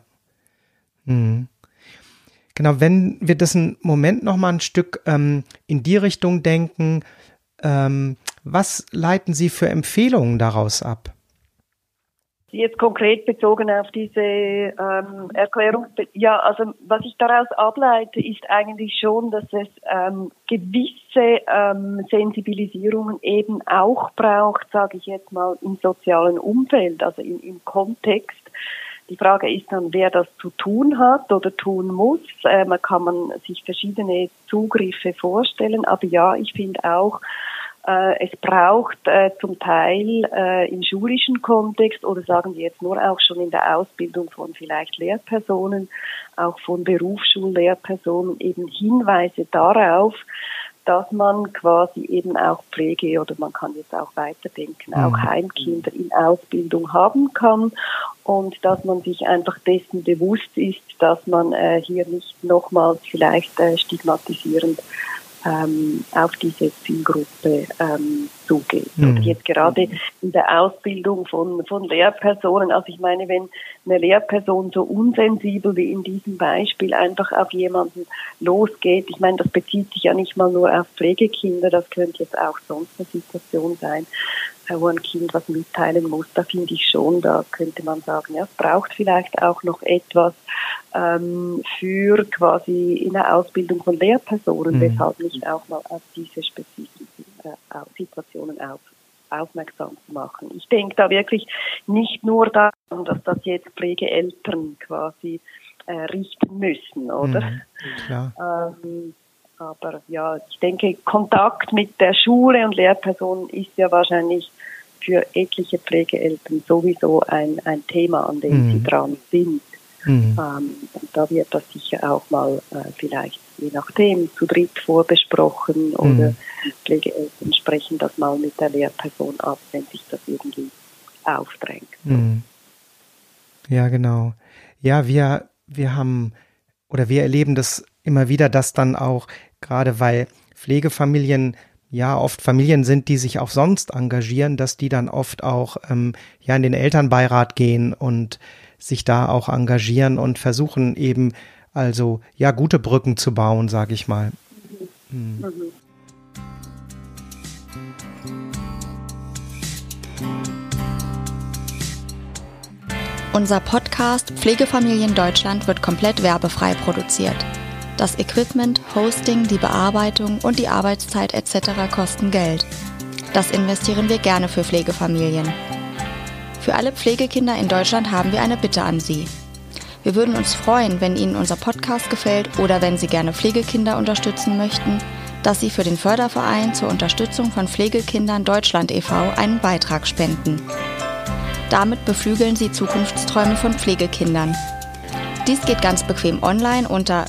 Genau, wenn wir das einen Moment noch mal ein Stück in die Richtung denken, was leiten Sie für Empfehlungen daraus ab? Jetzt konkret bezogen auf diese Erklärung, ja, also was ich daraus ableite, ist eigentlich schon, dass es gewisse Sensibilisierungen eben auch braucht, sage ich jetzt mal, im sozialen Umfeld, also im Kontext. Die Frage ist dann, wer das zu tun hat oder tun muss. Man kann sich verschiedene Zugriffe vorstellen, aber ja, ich finde auch, es braucht zum Teil im schulischen Kontext oder sagen wir jetzt nur auch schon in der Ausbildung von vielleicht Lehrpersonen, auch von Berufsschullehrpersonen eben Hinweise darauf, dass man quasi eben auch Pflege oder man kann jetzt auch weiterdenken, auch Heimkinder in Ausbildung haben kann und dass man sich einfach dessen bewusst ist, dass man hier nicht nochmals vielleicht stigmatisierend auf diese Zielgruppe zugeht. Oder jetzt gerade in der Ausbildung von Lehrpersonen. Also ich meine, wenn eine Lehrperson so unsensibel wie in diesem Beispiel einfach auf jemanden losgeht, ich meine, das bezieht sich ja nicht mal nur auf Pflegekinder, das könnte jetzt auch sonst eine Situation sein, wo ein Kind was mitteilen muss, da finde ich schon, da könnte man sagen, ja, es braucht vielleicht auch noch etwas für quasi in der Ausbildung von Lehrpersonen, weshalb nicht auch mal auf diese spezifischen Situationen aufmerksam zu machen. Ich denke da wirklich nicht nur daran, dass das jetzt Pflegeeltern quasi richten müssen, oder? Klar. Aber ja, ich denke, Kontakt mit der Schule und Lehrpersonen ist ja wahrscheinlich für etliche Pflegeeltern sowieso ein Thema, an dem sie dran sind. Und da wird das sicher auch mal vielleicht, je nachdem, zu dritt vorbesprochen oder Pflegeeltern sprechen das mal mit der Lehrperson ab, wenn sich das irgendwie aufdrängt. Ja, genau. Ja, wir haben oder wir erleben das immer wieder, dass dann auch, gerade weil Pflegefamilien ja oft Familien sind, die sich auch sonst engagieren, dass die dann oft auch in den Elternbeirat gehen und sich da auch engagieren und versuchen eben also ja gute Brücken zu bauen, sage ich mal. Unser Podcast Pflegefamilien Deutschland wird komplett werbefrei produziert. Das Equipment, Hosting, die Bearbeitung und die Arbeitszeit etc. kosten Geld. Das investieren wir gerne für Pflegefamilien. Für alle Pflegekinder in Deutschland haben wir eine Bitte an Sie. Wir würden uns freuen, wenn Ihnen unser Podcast gefällt oder wenn Sie gerne Pflegekinder unterstützen möchten, dass Sie für den Förderverein zur Unterstützung von Pflegekindern Deutschland e.V. einen Beitrag spenden. Damit beflügeln Sie Zukunftsträume von Pflegekindern. Dies geht ganz bequem online unter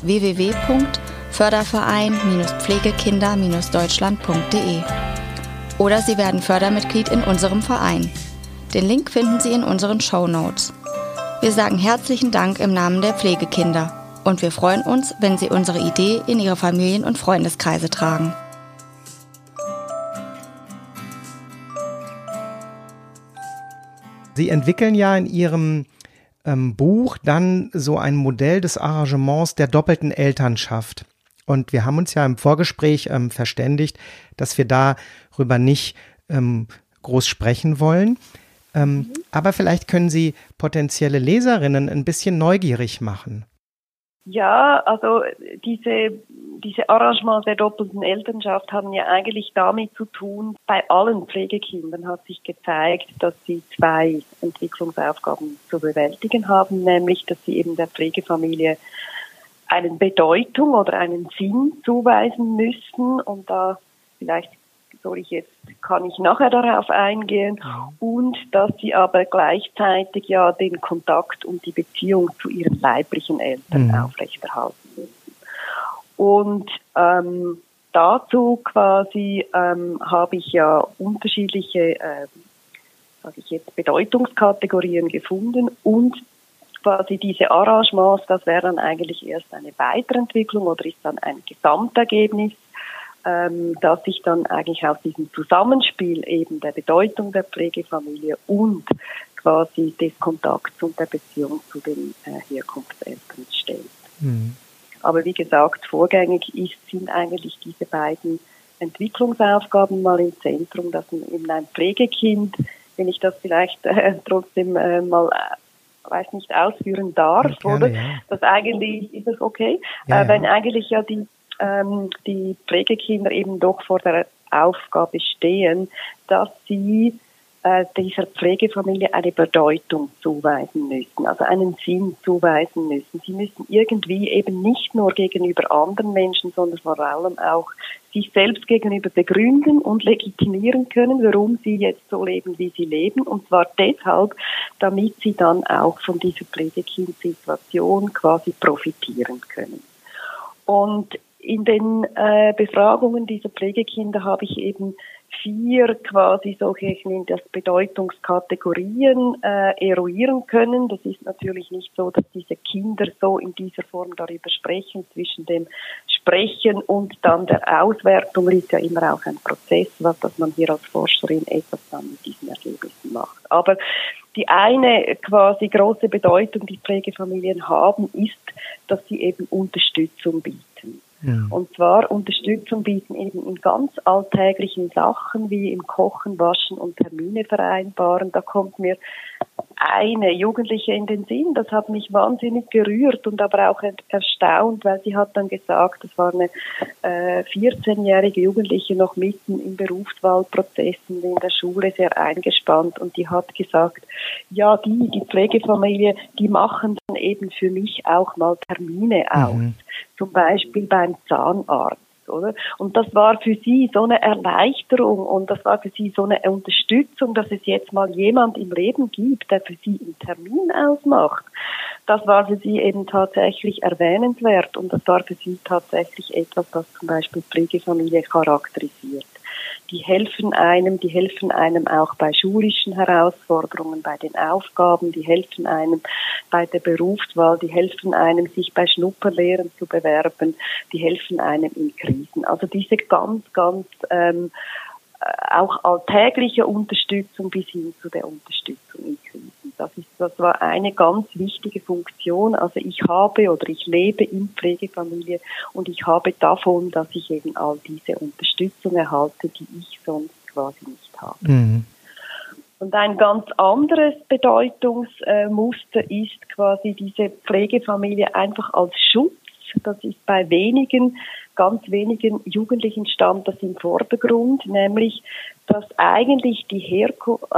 www.förderverein-pflegekinder-deutschland.de. Oder Sie werden Fördermitglied in unserem Verein. Den Link finden Sie in unseren Shownotes. Wir sagen herzlichen Dank im Namen der Pflegekinder und wir freuen uns, wenn Sie unsere Idee in Ihre Familien- und Freundeskreise tragen. Sie entwickeln ja in Ihrem Buch dann so ein Modell des Arrangements der doppelten Elternschaft. Und wir haben uns ja im Vorgespräch verständigt, dass wir darüber nicht groß sprechen wollen. Aber vielleicht können Sie potenzielle Leserinnen ein bisschen neugierig machen. Ja, also diese Arrangements der doppelten Elternschaft haben ja eigentlich damit zu tun, bei allen Pflegekindern hat sich gezeigt, dass sie zwei Entwicklungsaufgaben zu bewältigen haben, nämlich, dass sie eben der Pflegefamilie eine Bedeutung oder einen Sinn zuweisen müssen, und da vielleicht kann ich nachher darauf eingehen, und dass sie aber gleichzeitig ja den Kontakt und die Beziehung zu ihren leiblichen Eltern aufrechterhalten müssen. Und dazu quasi habe ich ja unterschiedliche, Bedeutungskategorien gefunden, und quasi diese Arrangements, das wäre dann eigentlich erst eine Weiterentwicklung oder ist dann ein Gesamtergebnis, dass sich dann eigentlich aus diesem Zusammenspiel eben der Bedeutung der Pflegefamilie und quasi des Kontakts und der Beziehung zu den Herkunftseltern stellt. Aber wie gesagt, vorgängig sind eigentlich diese beiden Entwicklungsaufgaben mal im Zentrum, dass eben ein Pflegekind, wenn ich das vielleicht trotzdem mal nicht ausführen darf, ja, gerne, oder? Ja. Das eigentlich, ist das okay? Ja, wenn eigentlich ja die Pflegekinder eben doch vor der Aufgabe stehen, dass sie dieser Pflegefamilie eine Bedeutung zuweisen müssen, also einen Sinn zuweisen müssen. Sie müssen irgendwie eben nicht nur gegenüber anderen Menschen, sondern vor allem auch sich selbst gegenüber begründen und legitimieren können, warum sie jetzt so leben, wie sie leben, und zwar deshalb, damit sie dann auch von dieser Pflegekindsituation quasi profitieren können. Und in den Befragungen dieser Pflegekinder habe ich eben 4 quasi solche, ich nenne das Bedeutungskategorien eruieren können. Das ist natürlich nicht so, dass diese Kinder so in dieser Form darüber sprechen. Zwischen dem Sprechen und dann der Auswertung ist ja immer auch ein Prozess, dass man hier als Forscherin etwas dann mit diesen Ergebnissen macht. Aber die eine quasi große Bedeutung, die Pflegefamilien haben, ist, dass sie eben Unterstützung bieten. Ja. Und zwar Unterstützung bieten eben in ganz alltäglichen Sachen wie im Kochen, Waschen und Termine vereinbaren. Da kommt mir eine Jugendliche in den Sinn, das hat mich wahnsinnig gerührt und aber auch erstaunt, weil sie hat dann gesagt, das war eine 14-jährige Jugendliche noch mitten in Berufswahlprozessen in der Schule sehr eingespannt und die hat gesagt, ja, die Pflegefamilie, die machen dann eben für mich auch mal Termine aus, zum Beispiel beim Zahnarzt. Oder? Und das war für sie so eine Erleichterung und das war für sie so eine Unterstützung, dass es jetzt mal jemand im Leben gibt, der für sie einen Termin ausmacht. Das war für sie eben tatsächlich erwähnenswert und das war für sie tatsächlich etwas, das zum Beispiel Pflegefamilie charakterisiert. Die helfen einem auch bei schulischen Herausforderungen, bei den Aufgaben, die helfen einem bei der Berufswahl, die helfen einem, sich bei Schnupperlehren zu bewerben, die helfen einem in Krisen. Also diese ganz auch alltägliche Unterstützung bis hin zu der Unterstützung in Krisen. Das war eine ganz wichtige Funktion. Also ich lebe in Pflegefamilie und ich habe davon, dass ich eben all diese Unterstützung erhalte, die ich sonst quasi nicht habe. Mhm. Und ein ganz anderes Bedeutungsmuster ist quasi diese Pflegefamilie einfach als Schutz. Das ist bei ganz wenigen Jugendlichen stand das im Vordergrund, nämlich, dass eigentlich die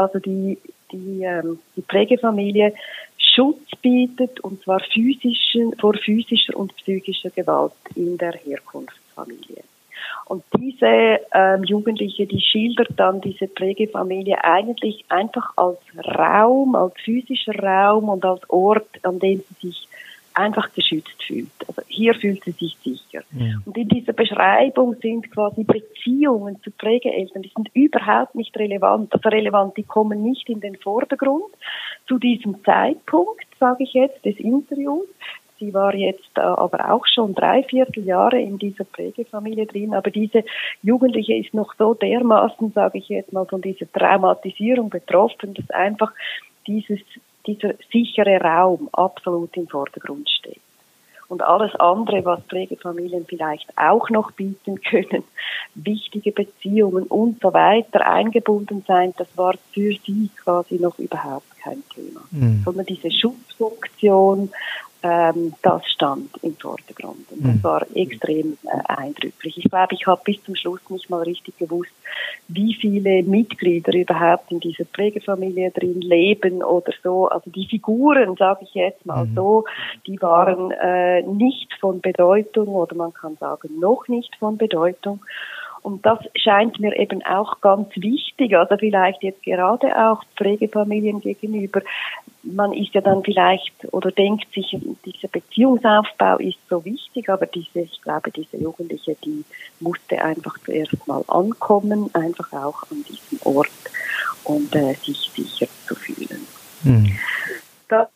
Pflegefamilie Schutz bietet, und zwar vor physischer und psychischer Gewalt in der Herkunftsfamilie. Und diese Jugendliche, die schildert dann diese Pflegefamilie eigentlich einfach als Raum, als physischer Raum und als Ort, an dem sie sich einfach geschützt fühlt. Also hier fühlt sie sich sicher. Ja. Und in dieser Beschreibung sind quasi Beziehungen zu Pflegeeltern, die sind überhaupt nicht relevant. Also relevant, die kommen nicht in den Vordergrund. Zu diesem Zeitpunkt, sage ich jetzt, des Interviews, sie war jetzt aber auch schon 3/4 Jahre in dieser Pflegefamilie drin, aber diese Jugendliche ist noch so dermaßen, sage ich jetzt mal, von dieser Traumatisierung betroffen, dass einfach dieser sichere Raum absolut im Vordergrund steht. Und alles andere, was Pflegefamilien vielleicht auch noch bieten können, wichtige Beziehungen und so weiter, eingebunden sein, das war für sie quasi noch überhaupt kein Thema. Sondern diese Schutzfunktion, das stand im Vordergrund. Und das war extrem eindrücklich. Ich glaube, ich habe bis zum Schluss nicht mal richtig gewusst, wie viele Mitglieder überhaupt in dieser Pflegefamilie drin leben oder so. Also die Figuren, sage ich jetzt mal so, die waren nicht von Bedeutung oder man kann sagen, noch nicht von Bedeutung. Und das scheint mir eben auch ganz wichtig, also vielleicht jetzt gerade auch Pflegefamilien gegenüber. Man ist ja dann vielleicht oder denkt sich, dieser Beziehungsaufbau ist so wichtig, aber ich glaube, diese Jugendliche, die musste einfach zuerst mal ankommen, einfach auch an diesem Ort und sich sicher zu fühlen. Das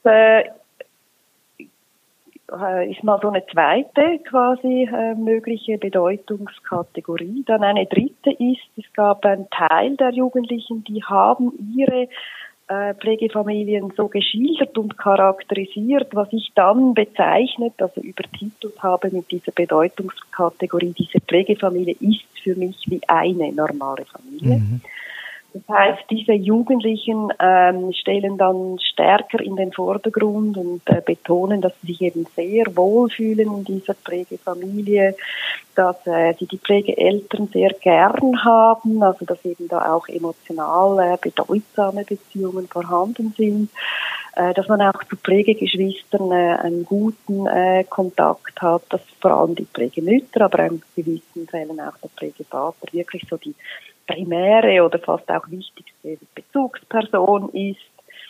ist mal so eine zweite quasi mögliche Bedeutungskategorie. Dann eine dritte ist, es gab einen Teil der Jugendlichen, die haben ihre Pflegefamilien so geschildert und charakterisiert, was ich dann bezeichnet, also übertitelt habe mit dieser Bedeutungskategorie, diese Pflegefamilie ist für mich wie eine normale Familie. Das heißt, diese Jugendlichen stellen dann stärker in den Vordergrund und betonen, dass sie sich eben sehr wohlfühlen in dieser Pflegefamilie, dass sie die Pflegeeltern sehr gern haben, also dass eben da auch emotional bedeutsame Beziehungen vorhanden sind, dass man auch zu Pflegegeschwistern einen guten Kontakt hat, dass vor allem die Pflegemütter, aber in gewissen Fällen auch der Pflegevater wirklich so die primäre oder fast auch wichtigste Bezugsperson ist,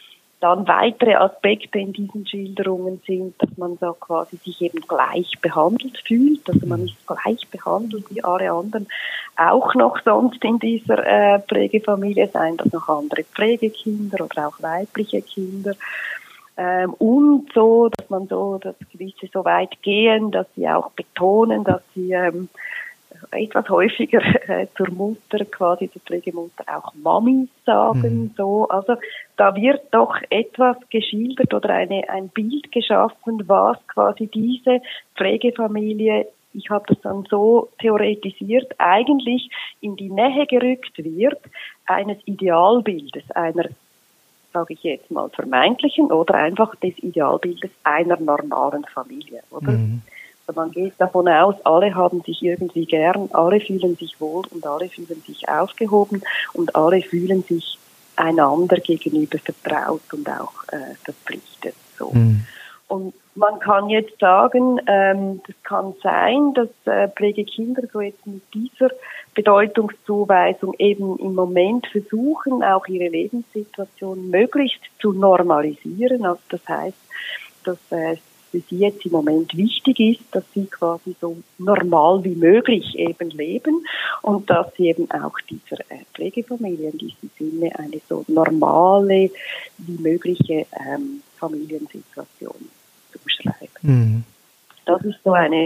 Dann weitere Aspekte in diesen Schilderungen sind, dass man so quasi sich eben gleich behandelt fühlt. Also man ist gleich behandelt wie alle anderen auch noch sonst in dieser Pflegefamilie, seien das noch andere Pflegekinder oder auch weibliche Kinder. Und so, dass man so das Gewisse so weit gehen, dass sie auch betonen, dass sie etwas häufiger zur Mutter, quasi zur Pflegemutter, auch Mami sagen. So, also da wird doch etwas geschildert oder ein Bild geschaffen, was quasi diese Pflegefamilie, ich habe das dann so theoretisiert, eigentlich in die Nähe gerückt wird eines Idealbildes, einer, sage ich jetzt mal, vermeintlichen oder einfach des Idealbildes einer normalen Familie, oder? Also man geht davon aus, alle haben sich irgendwie gern, alle fühlen sich wohl und alle fühlen sich aufgehoben und alle fühlen sich einander gegenüber vertraut und auch verpflichtet. So. Und man kann jetzt sagen, das kann sein, dass Pflegekinder so jetzt mit dieser Bedeutungszuweisung eben im Moment versuchen, auch ihre Lebenssituation möglichst zu normalisieren. Also das heißt, dass für sie jetzt im Moment wichtig ist, dass sie quasi so normal wie möglich eben leben und dass sie eben auch dieser Pflegefamilie in diesem Sinne eine so normale wie mögliche Familiensituation zuschreiben. Das ist so eine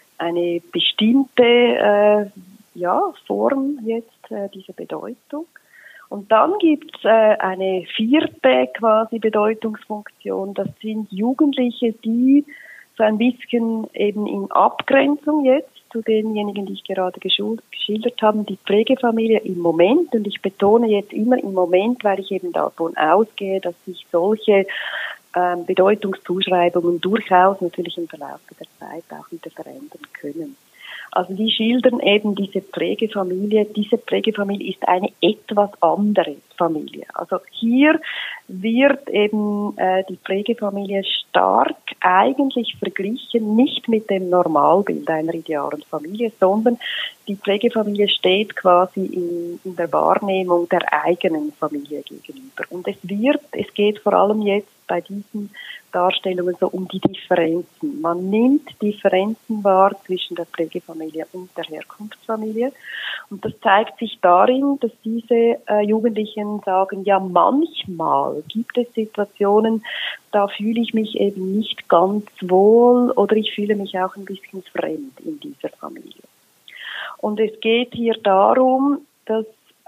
bestimmte Form jetzt dieser Bedeutung. Und dann gibt es eine vierte quasi Bedeutungsfunktion. Das sind Jugendliche, die so ein bisschen eben in Abgrenzung jetzt zu denjenigen, die ich gerade geschildert habe, die Pflegefamilie im Moment. Und ich betone jetzt immer im Moment, weil ich eben davon ausgehe, dass sich solche Bedeutungszuschreibungen durchaus natürlich im Verlauf der Zeit auch wieder verändern können. Also die schildern eben diese Pflegefamilie. Diese Pflegefamilie ist eine etwas andere Familie. Also hier wird eben die Pflegefamilie stark eigentlich verglichen, nicht mit dem Normalbild einer idealen Familie, sondern die Pflegefamilie steht quasi in der Wahrnehmung der eigenen Familie gegenüber. Und es geht vor allem jetzt bei diesen Darstellungen so um die Differenzen. Man nimmt Differenzen wahr zwischen der Pflegefamilie und der Herkunftsfamilie. Und das zeigt sich darin, dass diese Jugendlichen sagen, ja, manchmal gibt es Situationen, da fühle ich mich eben nicht ganz wohl oder ich fühle mich auch ein bisschen fremd in dieser Familie. Und es geht hier darum, dass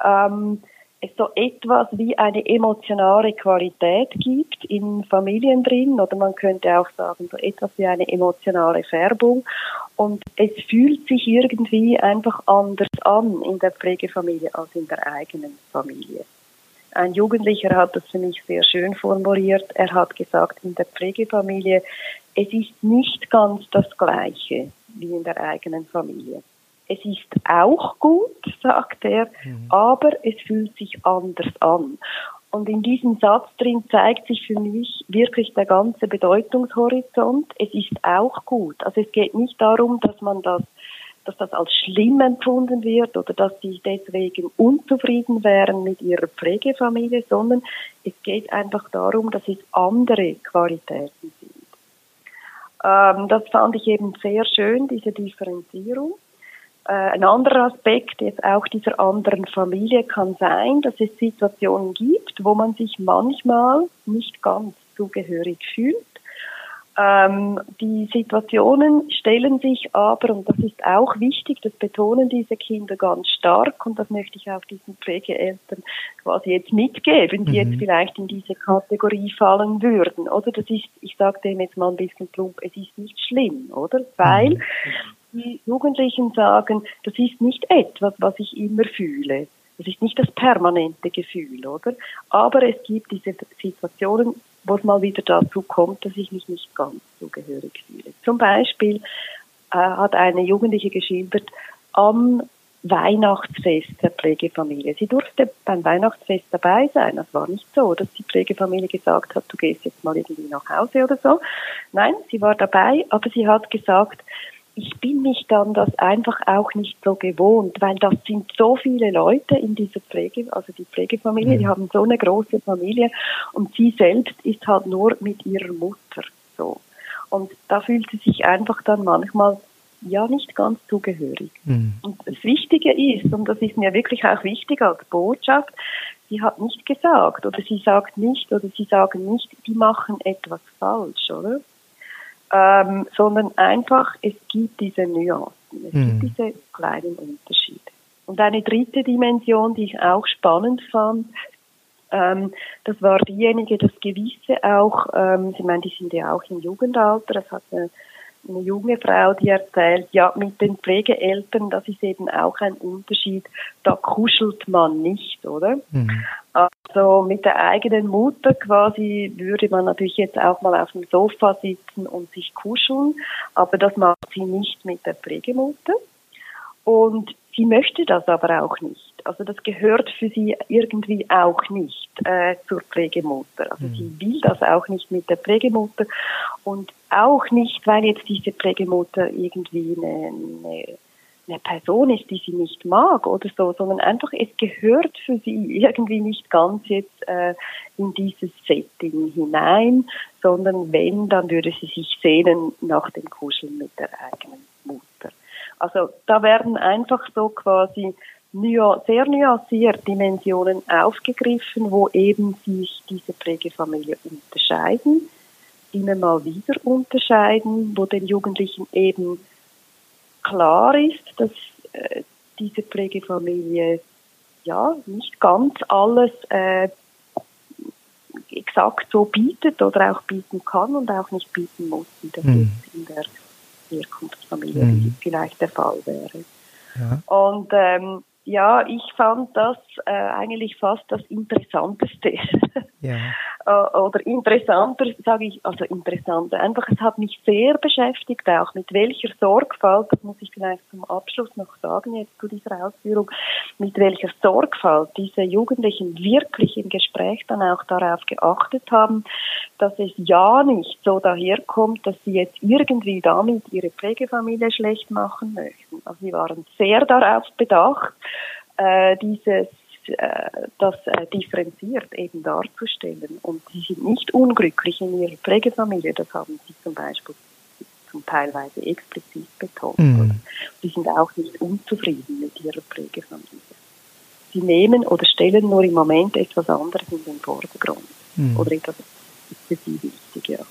es so etwas wie eine emotionale Qualität gibt in Familien drin, oder man könnte auch sagen, so etwas wie eine emotionale Färbung. Und es fühlt sich irgendwie einfach anders an in der Pflegefamilie als in der eigenen Familie. Ein Jugendlicher hat das für mich sehr schön formuliert. Er hat gesagt, in der Pflegefamilie, es ist nicht ganz das Gleiche wie in der eigenen Familie. Es ist auch gut, sagt er, aber es fühlt sich anders an. Und in diesem Satz drin zeigt sich für mich wirklich der ganze Bedeutungshorizont. Es ist auch gut. Also es geht nicht darum, dass das als schlimm empfunden wird oder dass sie deswegen unzufrieden wären mit ihrer Pflegefamilie, sondern es geht einfach darum, dass es andere Qualitäten sind. Das fand ich eben sehr schön, diese Differenzierung. Ein anderer Aspekt jetzt auch dieser anderen Familie kann sein, dass es Situationen gibt, wo man sich manchmal nicht ganz zugehörig fühlt. Die Situationen stellen sich aber, und das ist auch wichtig, das betonen diese Kinder ganz stark, und das möchte ich auch diesen Pflegeeltern quasi jetzt mitgeben, die jetzt vielleicht in diese Kategorie fallen würden. Oder das ist, ich sage dem jetzt mal ein bisschen plump, es ist nicht schlimm, oder? Weil die Jugendlichen sagen, das ist nicht etwas, was ich immer fühle. Das ist nicht das permanente Gefühl, oder? Aber es gibt diese Situationen, wo es mal wieder dazu kommt, dass ich mich nicht ganz zugehörig fühle. Zum Beispiel hat eine Jugendliche geschildert, am Weihnachtsfest der Pflegefamilie. Sie durfte beim Weihnachtsfest dabei sein. Es war nicht so, dass die Pflegefamilie gesagt hat, du gehst jetzt mal irgendwie nach Hause oder so. Nein, sie war dabei, aber sie hat gesagt, ich bin mich dann das einfach auch nicht so gewohnt, weil das sind so viele Leute in dieser also die Pflegefamilie, die haben so eine große Familie und sie selbst ist halt nur mit ihrer Mutter so. Und da fühlt sie sich einfach dann manchmal ja nicht ganz zugehörig. Und das Wichtige ist, und das ist mir wirklich auch wichtig als Botschaft, sie hat nicht gesagt oder sie sagt nicht oder sie sagen nicht, die machen etwas falsch, oder? Sondern einfach, es gibt diese Nuancen, es gibt diese kleinen Unterschiede. Und eine dritte Dimension, die ich auch spannend fand, das war diejenige, dass gewisse auch, ich meine, die sind ja auch im Jugendalter, das hat eine junge Frau, die erzählt, ja, mit den Pflegeeltern, das ist eben auch ein Unterschied, da kuschelt man nicht, oder? Also mit der eigenen Mutter quasi würde man natürlich jetzt auch mal auf dem Sofa sitzen und sich kuscheln, aber das macht sie nicht mit der Pflegemutter. Und sie möchte das aber auch nicht. Also das gehört für sie irgendwie auch nicht zur Pflegemutter. Also sie will das auch nicht mit der Pflegemutter und auch nicht, weil jetzt diese Pflegemutter irgendwie eine Person ist, die sie nicht mag oder so, sondern einfach, es gehört für sie irgendwie nicht ganz jetzt in dieses Setting hinein, sondern wenn, dann würde sie sich sehnen nach dem Kuscheln mit der eigenen Mutter. Also da werden einfach so quasi sehr nuanciert Dimensionen aufgegriffen, wo eben sich diese Pflegefamilie unterscheiden, immer mal wieder unterscheiden, wo den Jugendlichen eben klar ist, dass diese Pflegefamilie ja nicht ganz alles exakt so bietet oder auch bieten kann und auch nicht bieten muss, wie das jetzt in der Herkunftsfamilie vielleicht der Fall wäre. Ja. Und ja, ich fand das eigentlich fast das Interessanteste. Ja. Oder interessanter, sage ich, also interessanter. Einfach, es hat mich sehr beschäftigt, auch mit welcher Sorgfalt, das muss ich vielleicht zum Abschluss noch sagen, jetzt zu dieser Ausführung, mit welcher Sorgfalt diese Jugendlichen wirklich im Gespräch dann auch darauf geachtet haben, dass es ja nicht so daherkommt, dass sie jetzt irgendwie damit ihre Pflegefamilie schlecht machen möchten. Also sie waren sehr darauf bedacht, das differenziert eben darzustellen. Und sie sind nicht unglücklich in ihrer Pflegefamilie, das haben sie zum Beispiel zum teilweise explizit betont. Sie sind auch nicht unzufrieden mit ihrer Pflegefamilie. Sie nehmen oder stellen nur im Moment etwas anderes in den Vordergrund. Oder etwas für sie wichtig, ja.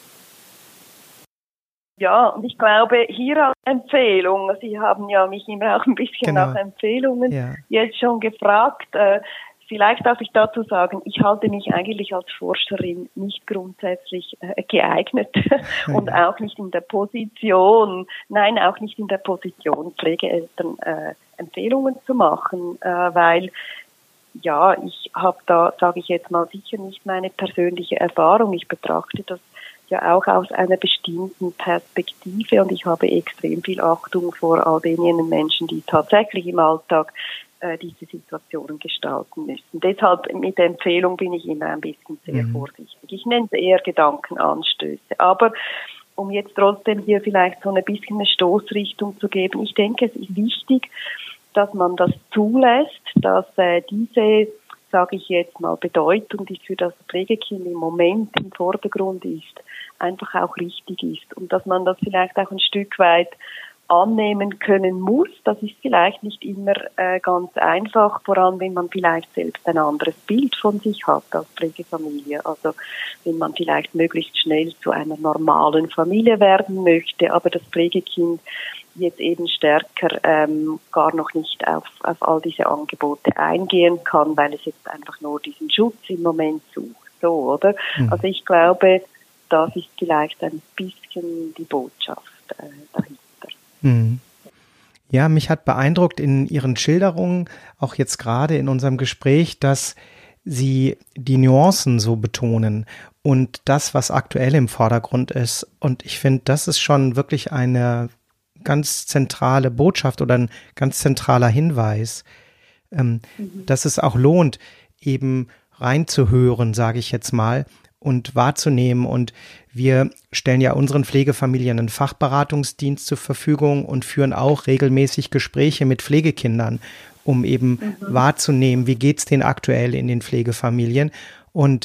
Ja, und ich glaube, hier als Empfehlung, Sie haben ja mich immer auch ein bisschen nach Empfehlungen jetzt schon gefragt. Vielleicht darf ich dazu sagen, ich halte mich eigentlich als Forscherin nicht grundsätzlich geeignet und auch nicht in der Position, Pflegeeltern Empfehlungen zu machen, weil ja, ich habe da, sage ich jetzt mal, sicher nicht meine persönliche Erfahrung. Ich betrachte das ja auch aus einer bestimmten Perspektive und ich habe extrem viel Achtung vor all denjenigen Menschen, die tatsächlich im Alltag diese Situationen gestalten müssen. Deshalb mit der Empfehlung bin ich immer ein bisschen sehr vorsichtig. Ich nenne es eher Gedankenanstöße. Aber um jetzt trotzdem hier vielleicht so ein bisschen eine Stoßrichtung zu geben, ich denke, es ist wichtig, dass man das zulässt, dass diese, sage ich jetzt mal, Bedeutung, die für das Pflegekind im Moment im Vordergrund ist, einfach auch richtig ist und dass man das vielleicht auch ein Stück weit annehmen können muss. Das ist vielleicht nicht immer ganz einfach, vor allem wenn man vielleicht selbst ein anderes Bild von sich hat als Pflegefamilie. Also wenn man vielleicht möglichst schnell zu einer normalen Familie werden möchte, aber das Pflegekind jetzt eben stärker gar noch nicht auf all diese Angebote eingehen kann, weil es jetzt einfach nur diesen Schutz im Moment sucht. So, oder? Also ich glaube, das ist vielleicht ein bisschen die Botschaft dahinter. Ja, mich hat beeindruckt in Ihren Schilderungen, auch jetzt gerade in unserem Gespräch, dass Sie die Nuancen so betonen und das, was aktuell im Vordergrund ist. Und ich finde, das ist schon wirklich eine ganz zentrale Botschaft oder ein ganz zentraler Hinweis, dass es auch lohnt, eben reinzuhören, sage ich jetzt mal, und wahrzunehmen. Und wir stellen ja unseren Pflegefamilien einen Fachberatungsdienst zur Verfügung und führen auch regelmäßig Gespräche mit Pflegekindern, um eben wahrzunehmen, wie geht's denen aktuell in den Pflegefamilien. Und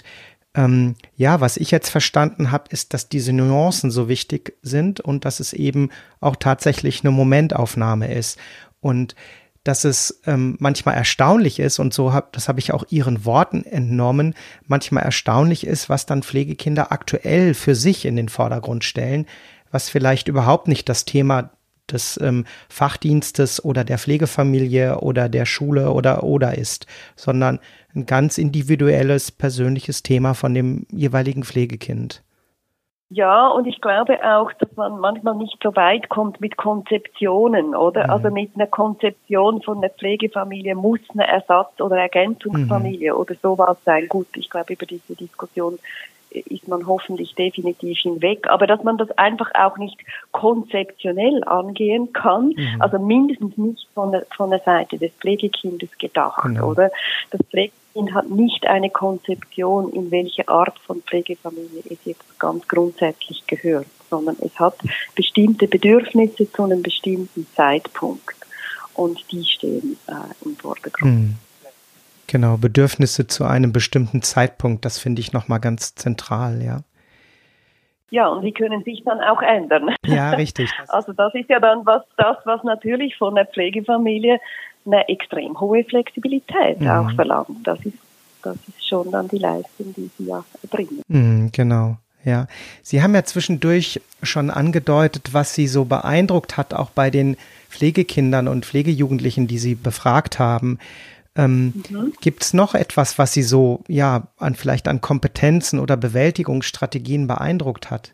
was ich jetzt verstanden habe, ist, dass diese Nuancen so wichtig sind und dass es eben auch tatsächlich eine Momentaufnahme ist. Und dass es manchmal erstaunlich ist, und das habe ich auch Ihren Worten entnommen, manchmal erstaunlich ist, was dann Pflegekinder aktuell für sich in den Vordergrund stellen, was vielleicht überhaupt nicht das Thema des Fachdienstes oder der Pflegefamilie oder der Schule oder ist, sondern ein ganz individuelles, persönliches Thema von dem jeweiligen Pflegekind. Ja, und ich glaube auch, dass man manchmal nicht so weit kommt mit Konzeptionen, oder? Also mit einer Konzeption von einer Pflegefamilie muss eine Ersatz- oder Ergänzungsfamilie oder sowas sein. Gut, ich glaube, über diese Diskussion ist man hoffentlich definitiv hinweg, aber dass man das einfach auch nicht konzeptionell angehen kann, also mindestens nicht von der Seite des Pflegekindes gedacht, oder? Das Pflegekind hat nicht eine Konzeption, in welche Art von Pflegefamilie es jetzt ganz grundsätzlich gehört, sondern es hat bestimmte Bedürfnisse zu einem bestimmten Zeitpunkt und die stehen im Vordergrund. Genau, Bedürfnisse zu einem bestimmten Zeitpunkt, das finde ich nochmal ganz zentral, ja. Ja, und die können sich dann auch ändern. Ja, richtig. Also das ist ja dann was natürlich von der Pflegefamilie eine extrem hohe Flexibilität auch verlangt. Das ist schon dann die Leistung, die sie ja erbringen. Genau, ja. Sie haben ja zwischendurch schon angedeutet, was Sie so beeindruckt hat, auch bei den Pflegekindern und Pflegejugendlichen, die Sie befragt haben. Gibt es noch etwas, was Sie so, vielleicht an Kompetenzen oder Bewältigungsstrategien beeindruckt hat?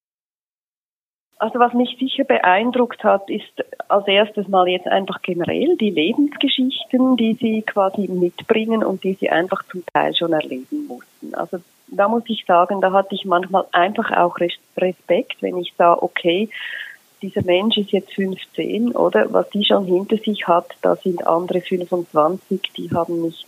Also was mich sicher beeindruckt hat, ist als erstes mal jetzt einfach generell die Lebensgeschichten, die sie quasi mitbringen und die sie einfach zum Teil schon erleben mussten. Also da muss ich sagen, da hatte ich manchmal einfach auch Respekt, wenn ich sah, okay, dieser Mensch ist jetzt 15, oder? Was die schon hinter sich hat, da sind andere 25, die haben nicht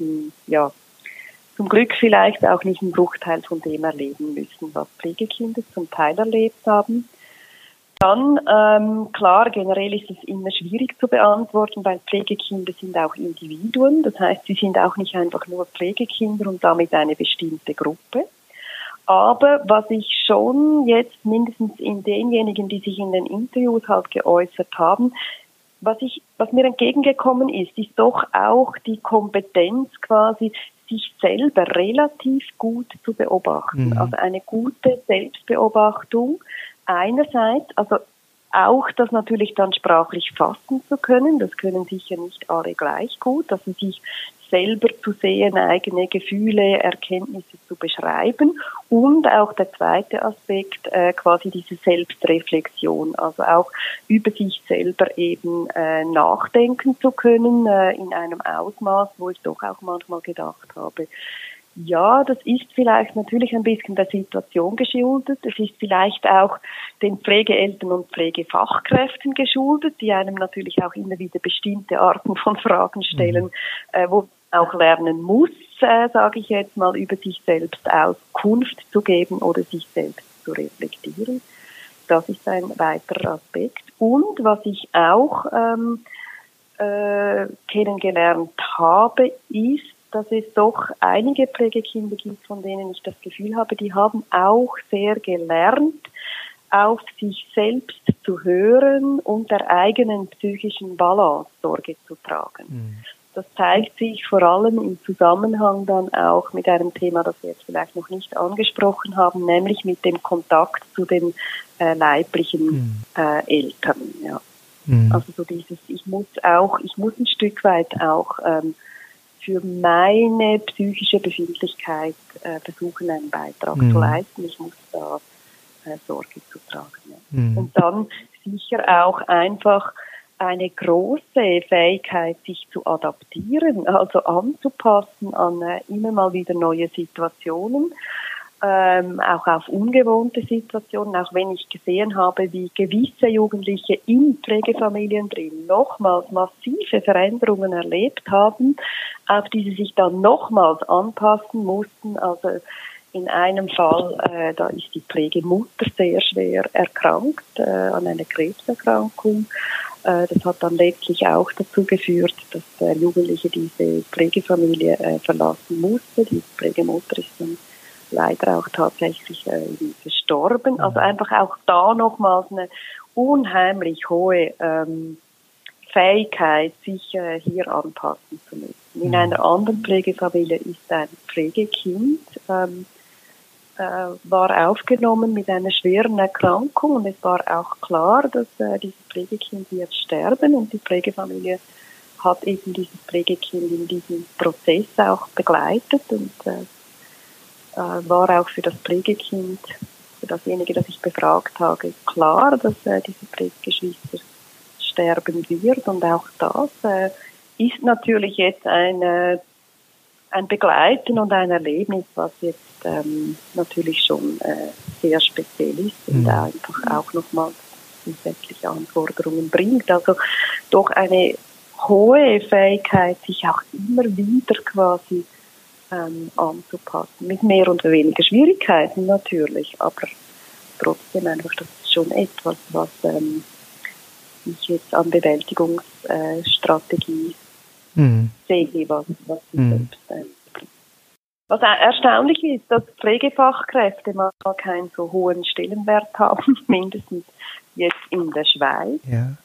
zum Glück vielleicht auch nicht einen Bruchteil von dem erleben müssen, was Pflegekinder zum Teil erlebt haben. Dann, klar, generell ist es immer schwierig zu beantworten, weil Pflegekinder sind auch Individuen. Das heißt, sie sind auch nicht einfach nur Pflegekinder und damit eine bestimmte Gruppe. Aber was ich schon jetzt mindestens in denjenigen, die sich in den Interviews halt geäußert haben, was mir entgegengekommen ist doch auch die Kompetenz quasi, sich selber relativ gut zu beobachten. Also eine gute Selbstbeobachtung einerseits, also auch das natürlich dann sprachlich fassen zu können, das können sicher nicht alle gleich gut, also sich selber zu sehen, eigene Gefühle, Erkenntnisse zu beschreiben und auch der zweite Aspekt, quasi diese Selbstreflexion, also auch über sich selber eben nachdenken zu können in einem Ausmaß, wo ich doch auch manchmal gedacht habe, ja, das ist vielleicht natürlich ein bisschen der Situation geschuldet. Es ist vielleicht auch den Pflegeeltern und Pflegefachkräften geschuldet, die einem natürlich auch immer wieder bestimmte Arten von Fragen stellen, wo man auch lernen muss, sage ich jetzt mal, über sich selbst Auskunft zu geben oder sich selbst zu reflektieren. Das ist ein weiterer Aspekt. Und was ich auch kennengelernt habe, ist, dass es doch einige Pflegekinder gibt, von denen ich das Gefühl habe, die haben auch sehr gelernt, auf sich selbst zu hören und der eigenen psychischen Balance Sorge zu tragen. Das zeigt sich vor allem im Zusammenhang dann auch mit einem Thema, das wir jetzt vielleicht noch nicht angesprochen haben, nämlich mit dem Kontakt zu den leiblichen Eltern. Ja. Also so dieses, ich muss ein Stück weit auch für meine psychische Befindlichkeit versuchen, einen Beitrag zu leisten. Ich muss da Sorge zu tragen. Ja. Und dann sicher auch einfach eine große Fähigkeit, sich zu adaptieren, also anzupassen an immer mal wieder neue Situationen, auch auf ungewohnte Situationen, auch wenn ich gesehen habe, wie gewisse Jugendliche in Pflegefamilien drin nochmals massive Veränderungen erlebt haben, auf die sie sich dann nochmals anpassen mussten. Also In einem Fall, da ist die Pflegemutter sehr schwer erkrankt an einer Krebserkrankung. Das hat dann letztlich auch dazu geführt, dass der Jugendliche diese Pflegefamilie verlassen musste. Die Pflegemutter ist dann leider auch tatsächlich verstorben. Also einfach auch da nochmals eine unheimlich hohe Fähigkeit, sich hier anpassen zu müssen. In einer anderen Pflegefamilie ist ein Pflegekind, war aufgenommen mit einer schweren Erkrankung und es war auch klar, dass dieses Pflegekind wird sterben und die Pflegefamilie hat eben dieses Pflegekind in diesem Prozess auch begleitet und war auch für das Pflegekind, für dasjenige, das ich befragt habe, klar, dass diese Pflegegeschwister sterben wird und auch das ist natürlich jetzt ein Begleiten und ein Erlebnis, was jetzt natürlich schon sehr speziell ist und einfach auch nochmal zusätzliche Anforderungen bringt. Also doch eine hohe Fähigkeit, sich auch immer wieder quasi anzupassen. Mit mehr oder weniger Schwierigkeiten natürlich, aber trotzdem einfach, das ist schon etwas, was ich jetzt an Bewältigungsstrategie sehe, was sie selbst bringt. Was erstaunlich ist, dass Pflegefachkräfte mal keinen so hohen Stellenwert haben, mindestens jetzt in der Schweiz.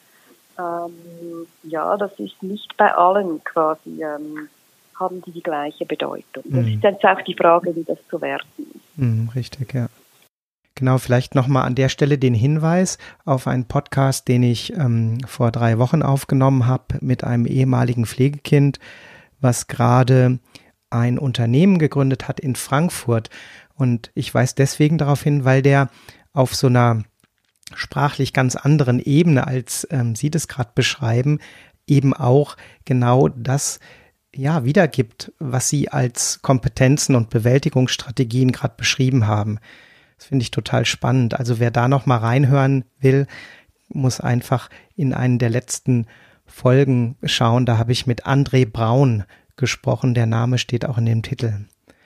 Ja, das ist nicht bei allen quasi, haben die gleiche Bedeutung. Das ist jetzt auch die Frage, wie das zu werten ist. Richtig, ja. Genau, vielleicht nochmal an der Stelle den Hinweis auf einen Podcast, den ich vor 3 Wochen aufgenommen habe mit einem ehemaligen Pflegekind, was gerade ein Unternehmen gegründet hat in Frankfurt. Und ich weise deswegen darauf hin, weil der auf so einer sprachlich ganz anderen Ebene, als Sie das gerade beschreiben, eben auch genau das wiedergibt, was Sie als Kompetenzen und Bewältigungsstrategien gerade beschrieben haben. Das finde ich total spannend. Also wer da noch mal reinhören will, muss einfach in einen der letzten Folgen schauen. Da habe ich mit André Braun gesprochen. Der Name steht auch in dem Titel.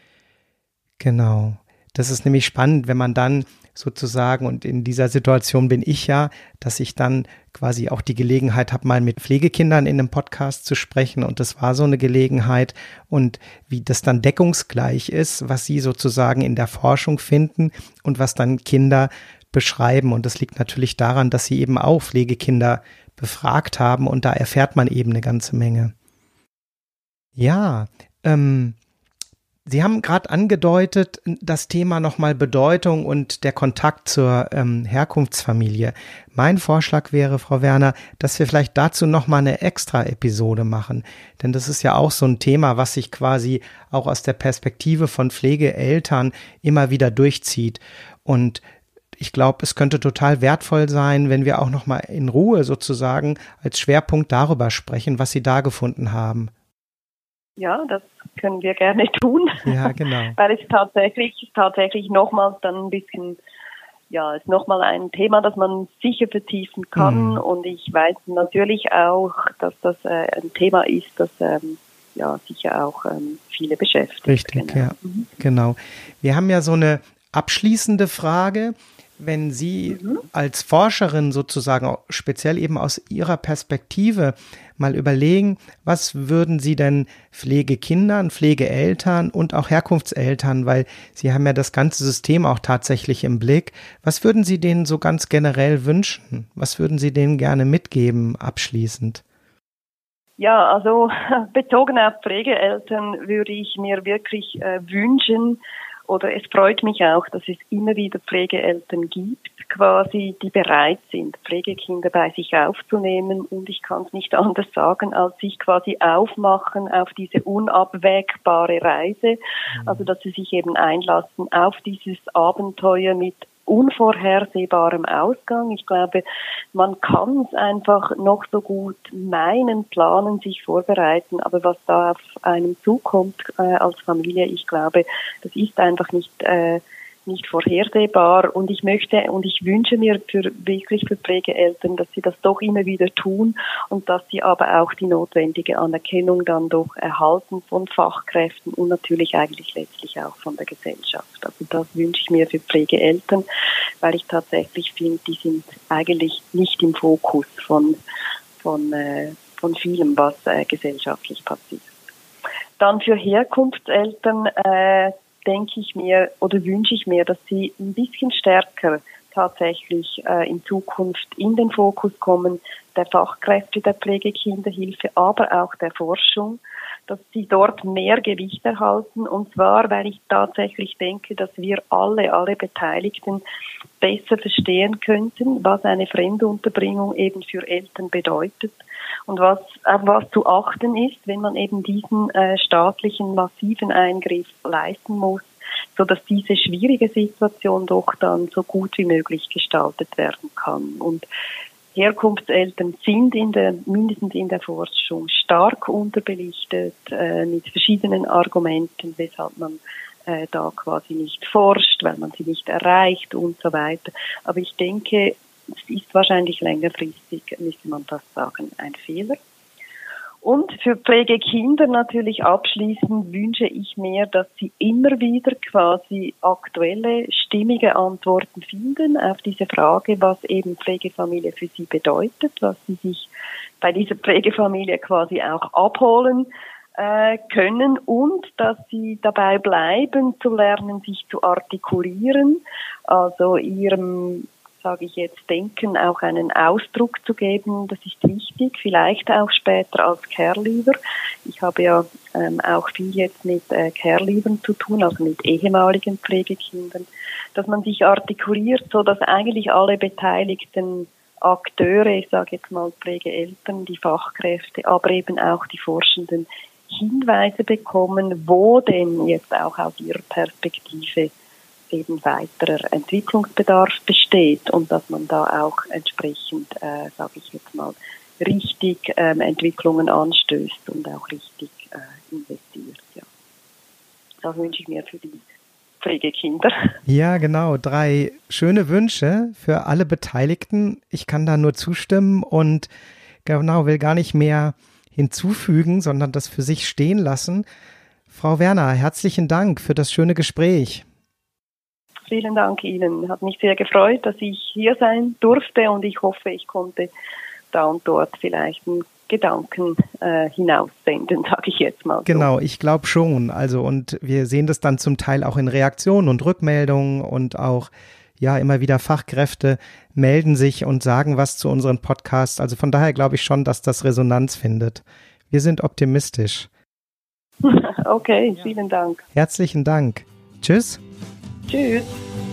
Genau. Das ist nämlich spannend, wenn man dann sozusagen, und in dieser Situation bin ich ja, dass ich dann quasi auch die Gelegenheit habe, mal mit Pflegekindern in einem Podcast zu sprechen, und das war so eine Gelegenheit, und wie das dann deckungsgleich ist, was sie sozusagen in der Forschung finden und was dann Kinder beschreiben, und das liegt natürlich daran, dass sie eben auch Pflegekinder befragt haben, und da erfährt man eben eine ganze Menge. Ja, Sie haben gerade angedeutet, das Thema nochmal Bedeutung und der Kontakt zur Herkunftsfamilie. Mein Vorschlag wäre, Frau Werner, dass wir vielleicht dazu nochmal eine extra Episode machen. Denn das ist ja auch so ein Thema, was sich quasi auch aus der Perspektive von Pflegeeltern immer wieder durchzieht. Und ich glaube, es könnte total wertvoll sein, wenn wir auch nochmal in Ruhe sozusagen als Schwerpunkt darüber sprechen, was Sie da gefunden haben. Ja, das können wir gerne tun. Ja, genau. Weil es tatsächlich nochmals dann ein bisschen, ist nochmal ein Thema, das man sicher vertiefen kann. Und ich weiß natürlich auch, dass das ein Thema ist, das sicher auch viele beschäftigt. Richtig, genau. Ja, genau. Wir haben ja so eine abschließende Frage. Wenn Sie als Forscherin sozusagen speziell eben aus Ihrer Perspektive mal überlegen, was würden Sie denn Pflegekindern, Pflegeeltern und auch Herkunftseltern, weil Sie haben ja das ganze System auch tatsächlich im Blick, was würden Sie denen so ganz generell wünschen? Was würden Sie denen gerne mitgeben abschließend? Ja, also bezogen auf Pflegeeltern würde ich mir wirklich wünschen, oder es freut mich auch, dass es immer wieder Pflegeeltern gibt, quasi, die bereit sind, Pflegekinder bei sich aufzunehmen. Und ich kann es nicht anders sagen, als sich quasi aufmachen auf diese unabwägbare Reise. Also, dass sie sich eben einlassen auf dieses Abenteuer mit unvorhersehbarem Ausgang. Ich glaube, man kann es einfach noch so gut meinen, planen, sich vorbereiten, aber was da auf einem zukommt als Familie, ich glaube, das ist einfach nicht nicht vorhersehbar, und ich wünsche mir wirklich für Pflegeeltern, dass sie das doch immer wieder tun und dass sie aber auch die notwendige Anerkennung dann doch erhalten von Fachkräften und natürlich eigentlich letztlich auch von der Gesellschaft. Also das wünsche ich mir für Pflegeeltern, weil ich tatsächlich finde, die sind eigentlich nicht im Fokus von vielem, was gesellschaftlich passiert. Dann für Herkunftseltern denke ich mir oder wünsche ich mir, dass sie ein bisschen stärker tatsächlich in Zukunft in den Fokus kommen, der Fachkräfte der Pflegekinderhilfe, aber auch der Forschung, dass sie dort mehr Gewicht erhalten, und zwar, weil ich tatsächlich denke, dass wir alle Beteiligten besser verstehen könnten, was eine Fremdunterbringung eben für Eltern bedeutet und was zu achten ist, wenn man eben diesen staatlichen massiven Eingriff leisten muss, so dass diese schwierige Situation doch dann so gut wie möglich gestaltet werden kann. Und Herkunftseltern sind mindestens in der Forschung stark unterbelichtet mit verschiedenen Argumenten, weshalb man da quasi nicht forscht, weil man sie nicht erreicht und so weiter. Aber ich denke, es ist wahrscheinlich längerfristig, müsste man das sagen, ein Fehler. Und für Pflegekinder natürlich abschließend wünsche ich mir, dass sie immer wieder quasi aktuelle, stimmige Antworten finden auf diese Frage, was eben Pflegefamilie für sie bedeutet, was sie sich bei dieser Pflegefamilie quasi auch abholen können, und dass sie dabei bleiben zu lernen, sich zu artikulieren, also ihrem, sage ich jetzt, Denken auch einen Ausdruck zu geben. Das ist wichtig, vielleicht auch später als Care-Leaver. Ich habe ja auch viel jetzt mit Care-Leavern zu tun, also mit ehemaligen Pflegekindern, dass man sich artikuliert, so dass eigentlich alle beteiligten Akteure, ich sage jetzt mal Pflegeeltern, die Fachkräfte, aber eben auch die Forschenden Hinweise bekommen, wo denn jetzt auch aus ihrer Perspektive eben weiterer Entwicklungsbedarf besteht und dass man da auch entsprechend, sage ich jetzt mal, richtig Entwicklungen anstößt und auch richtig investiert. Ja. Das wünsche ich mir für die Pflegekinder. Ja, genau. 3 schöne Wünsche für alle Beteiligten. Ich kann da nur zustimmen und genau, will gar nicht mehr hinzufügen, sondern das für sich stehen lassen. Frau Werner, herzlichen Dank für das schöne Gespräch. Vielen Dank Ihnen. Hat mich sehr gefreut, dass ich hier sein durfte, und ich hoffe, ich konnte da und dort vielleicht einen Gedanken hinaussenden, sage ich jetzt mal so. Genau, ich glaube schon. Also, und wir sehen das dann zum Teil auch in Reaktionen und Rückmeldungen, und auch ja immer wieder Fachkräfte melden sich und sagen was zu unseren Podcasts. Also von daher glaube ich schon, dass das Resonanz findet. Wir sind optimistisch. Okay, vielen Dank. Herzlichen Dank. Tschüss. Tschüss.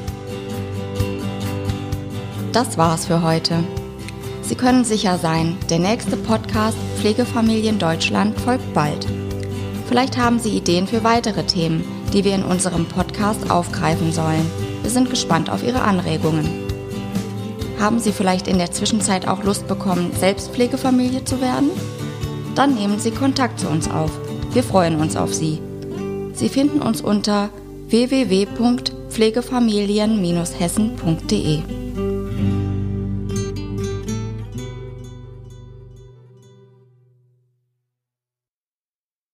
Das war's für heute. Sie können sicher sein, der nächste Podcast Pflegefamilien Deutschland folgt bald. Vielleicht haben Sie Ideen für weitere Themen, die wir in unserem Podcast aufgreifen sollen. Wir sind gespannt auf Ihre Anregungen. Haben Sie vielleicht in der Zwischenzeit auch Lust bekommen, selbst Pflegefamilie zu werden? Dann nehmen Sie Kontakt zu uns auf. Wir freuen uns auf Sie. Sie finden uns unter www.pflegefamilien-hessen.de.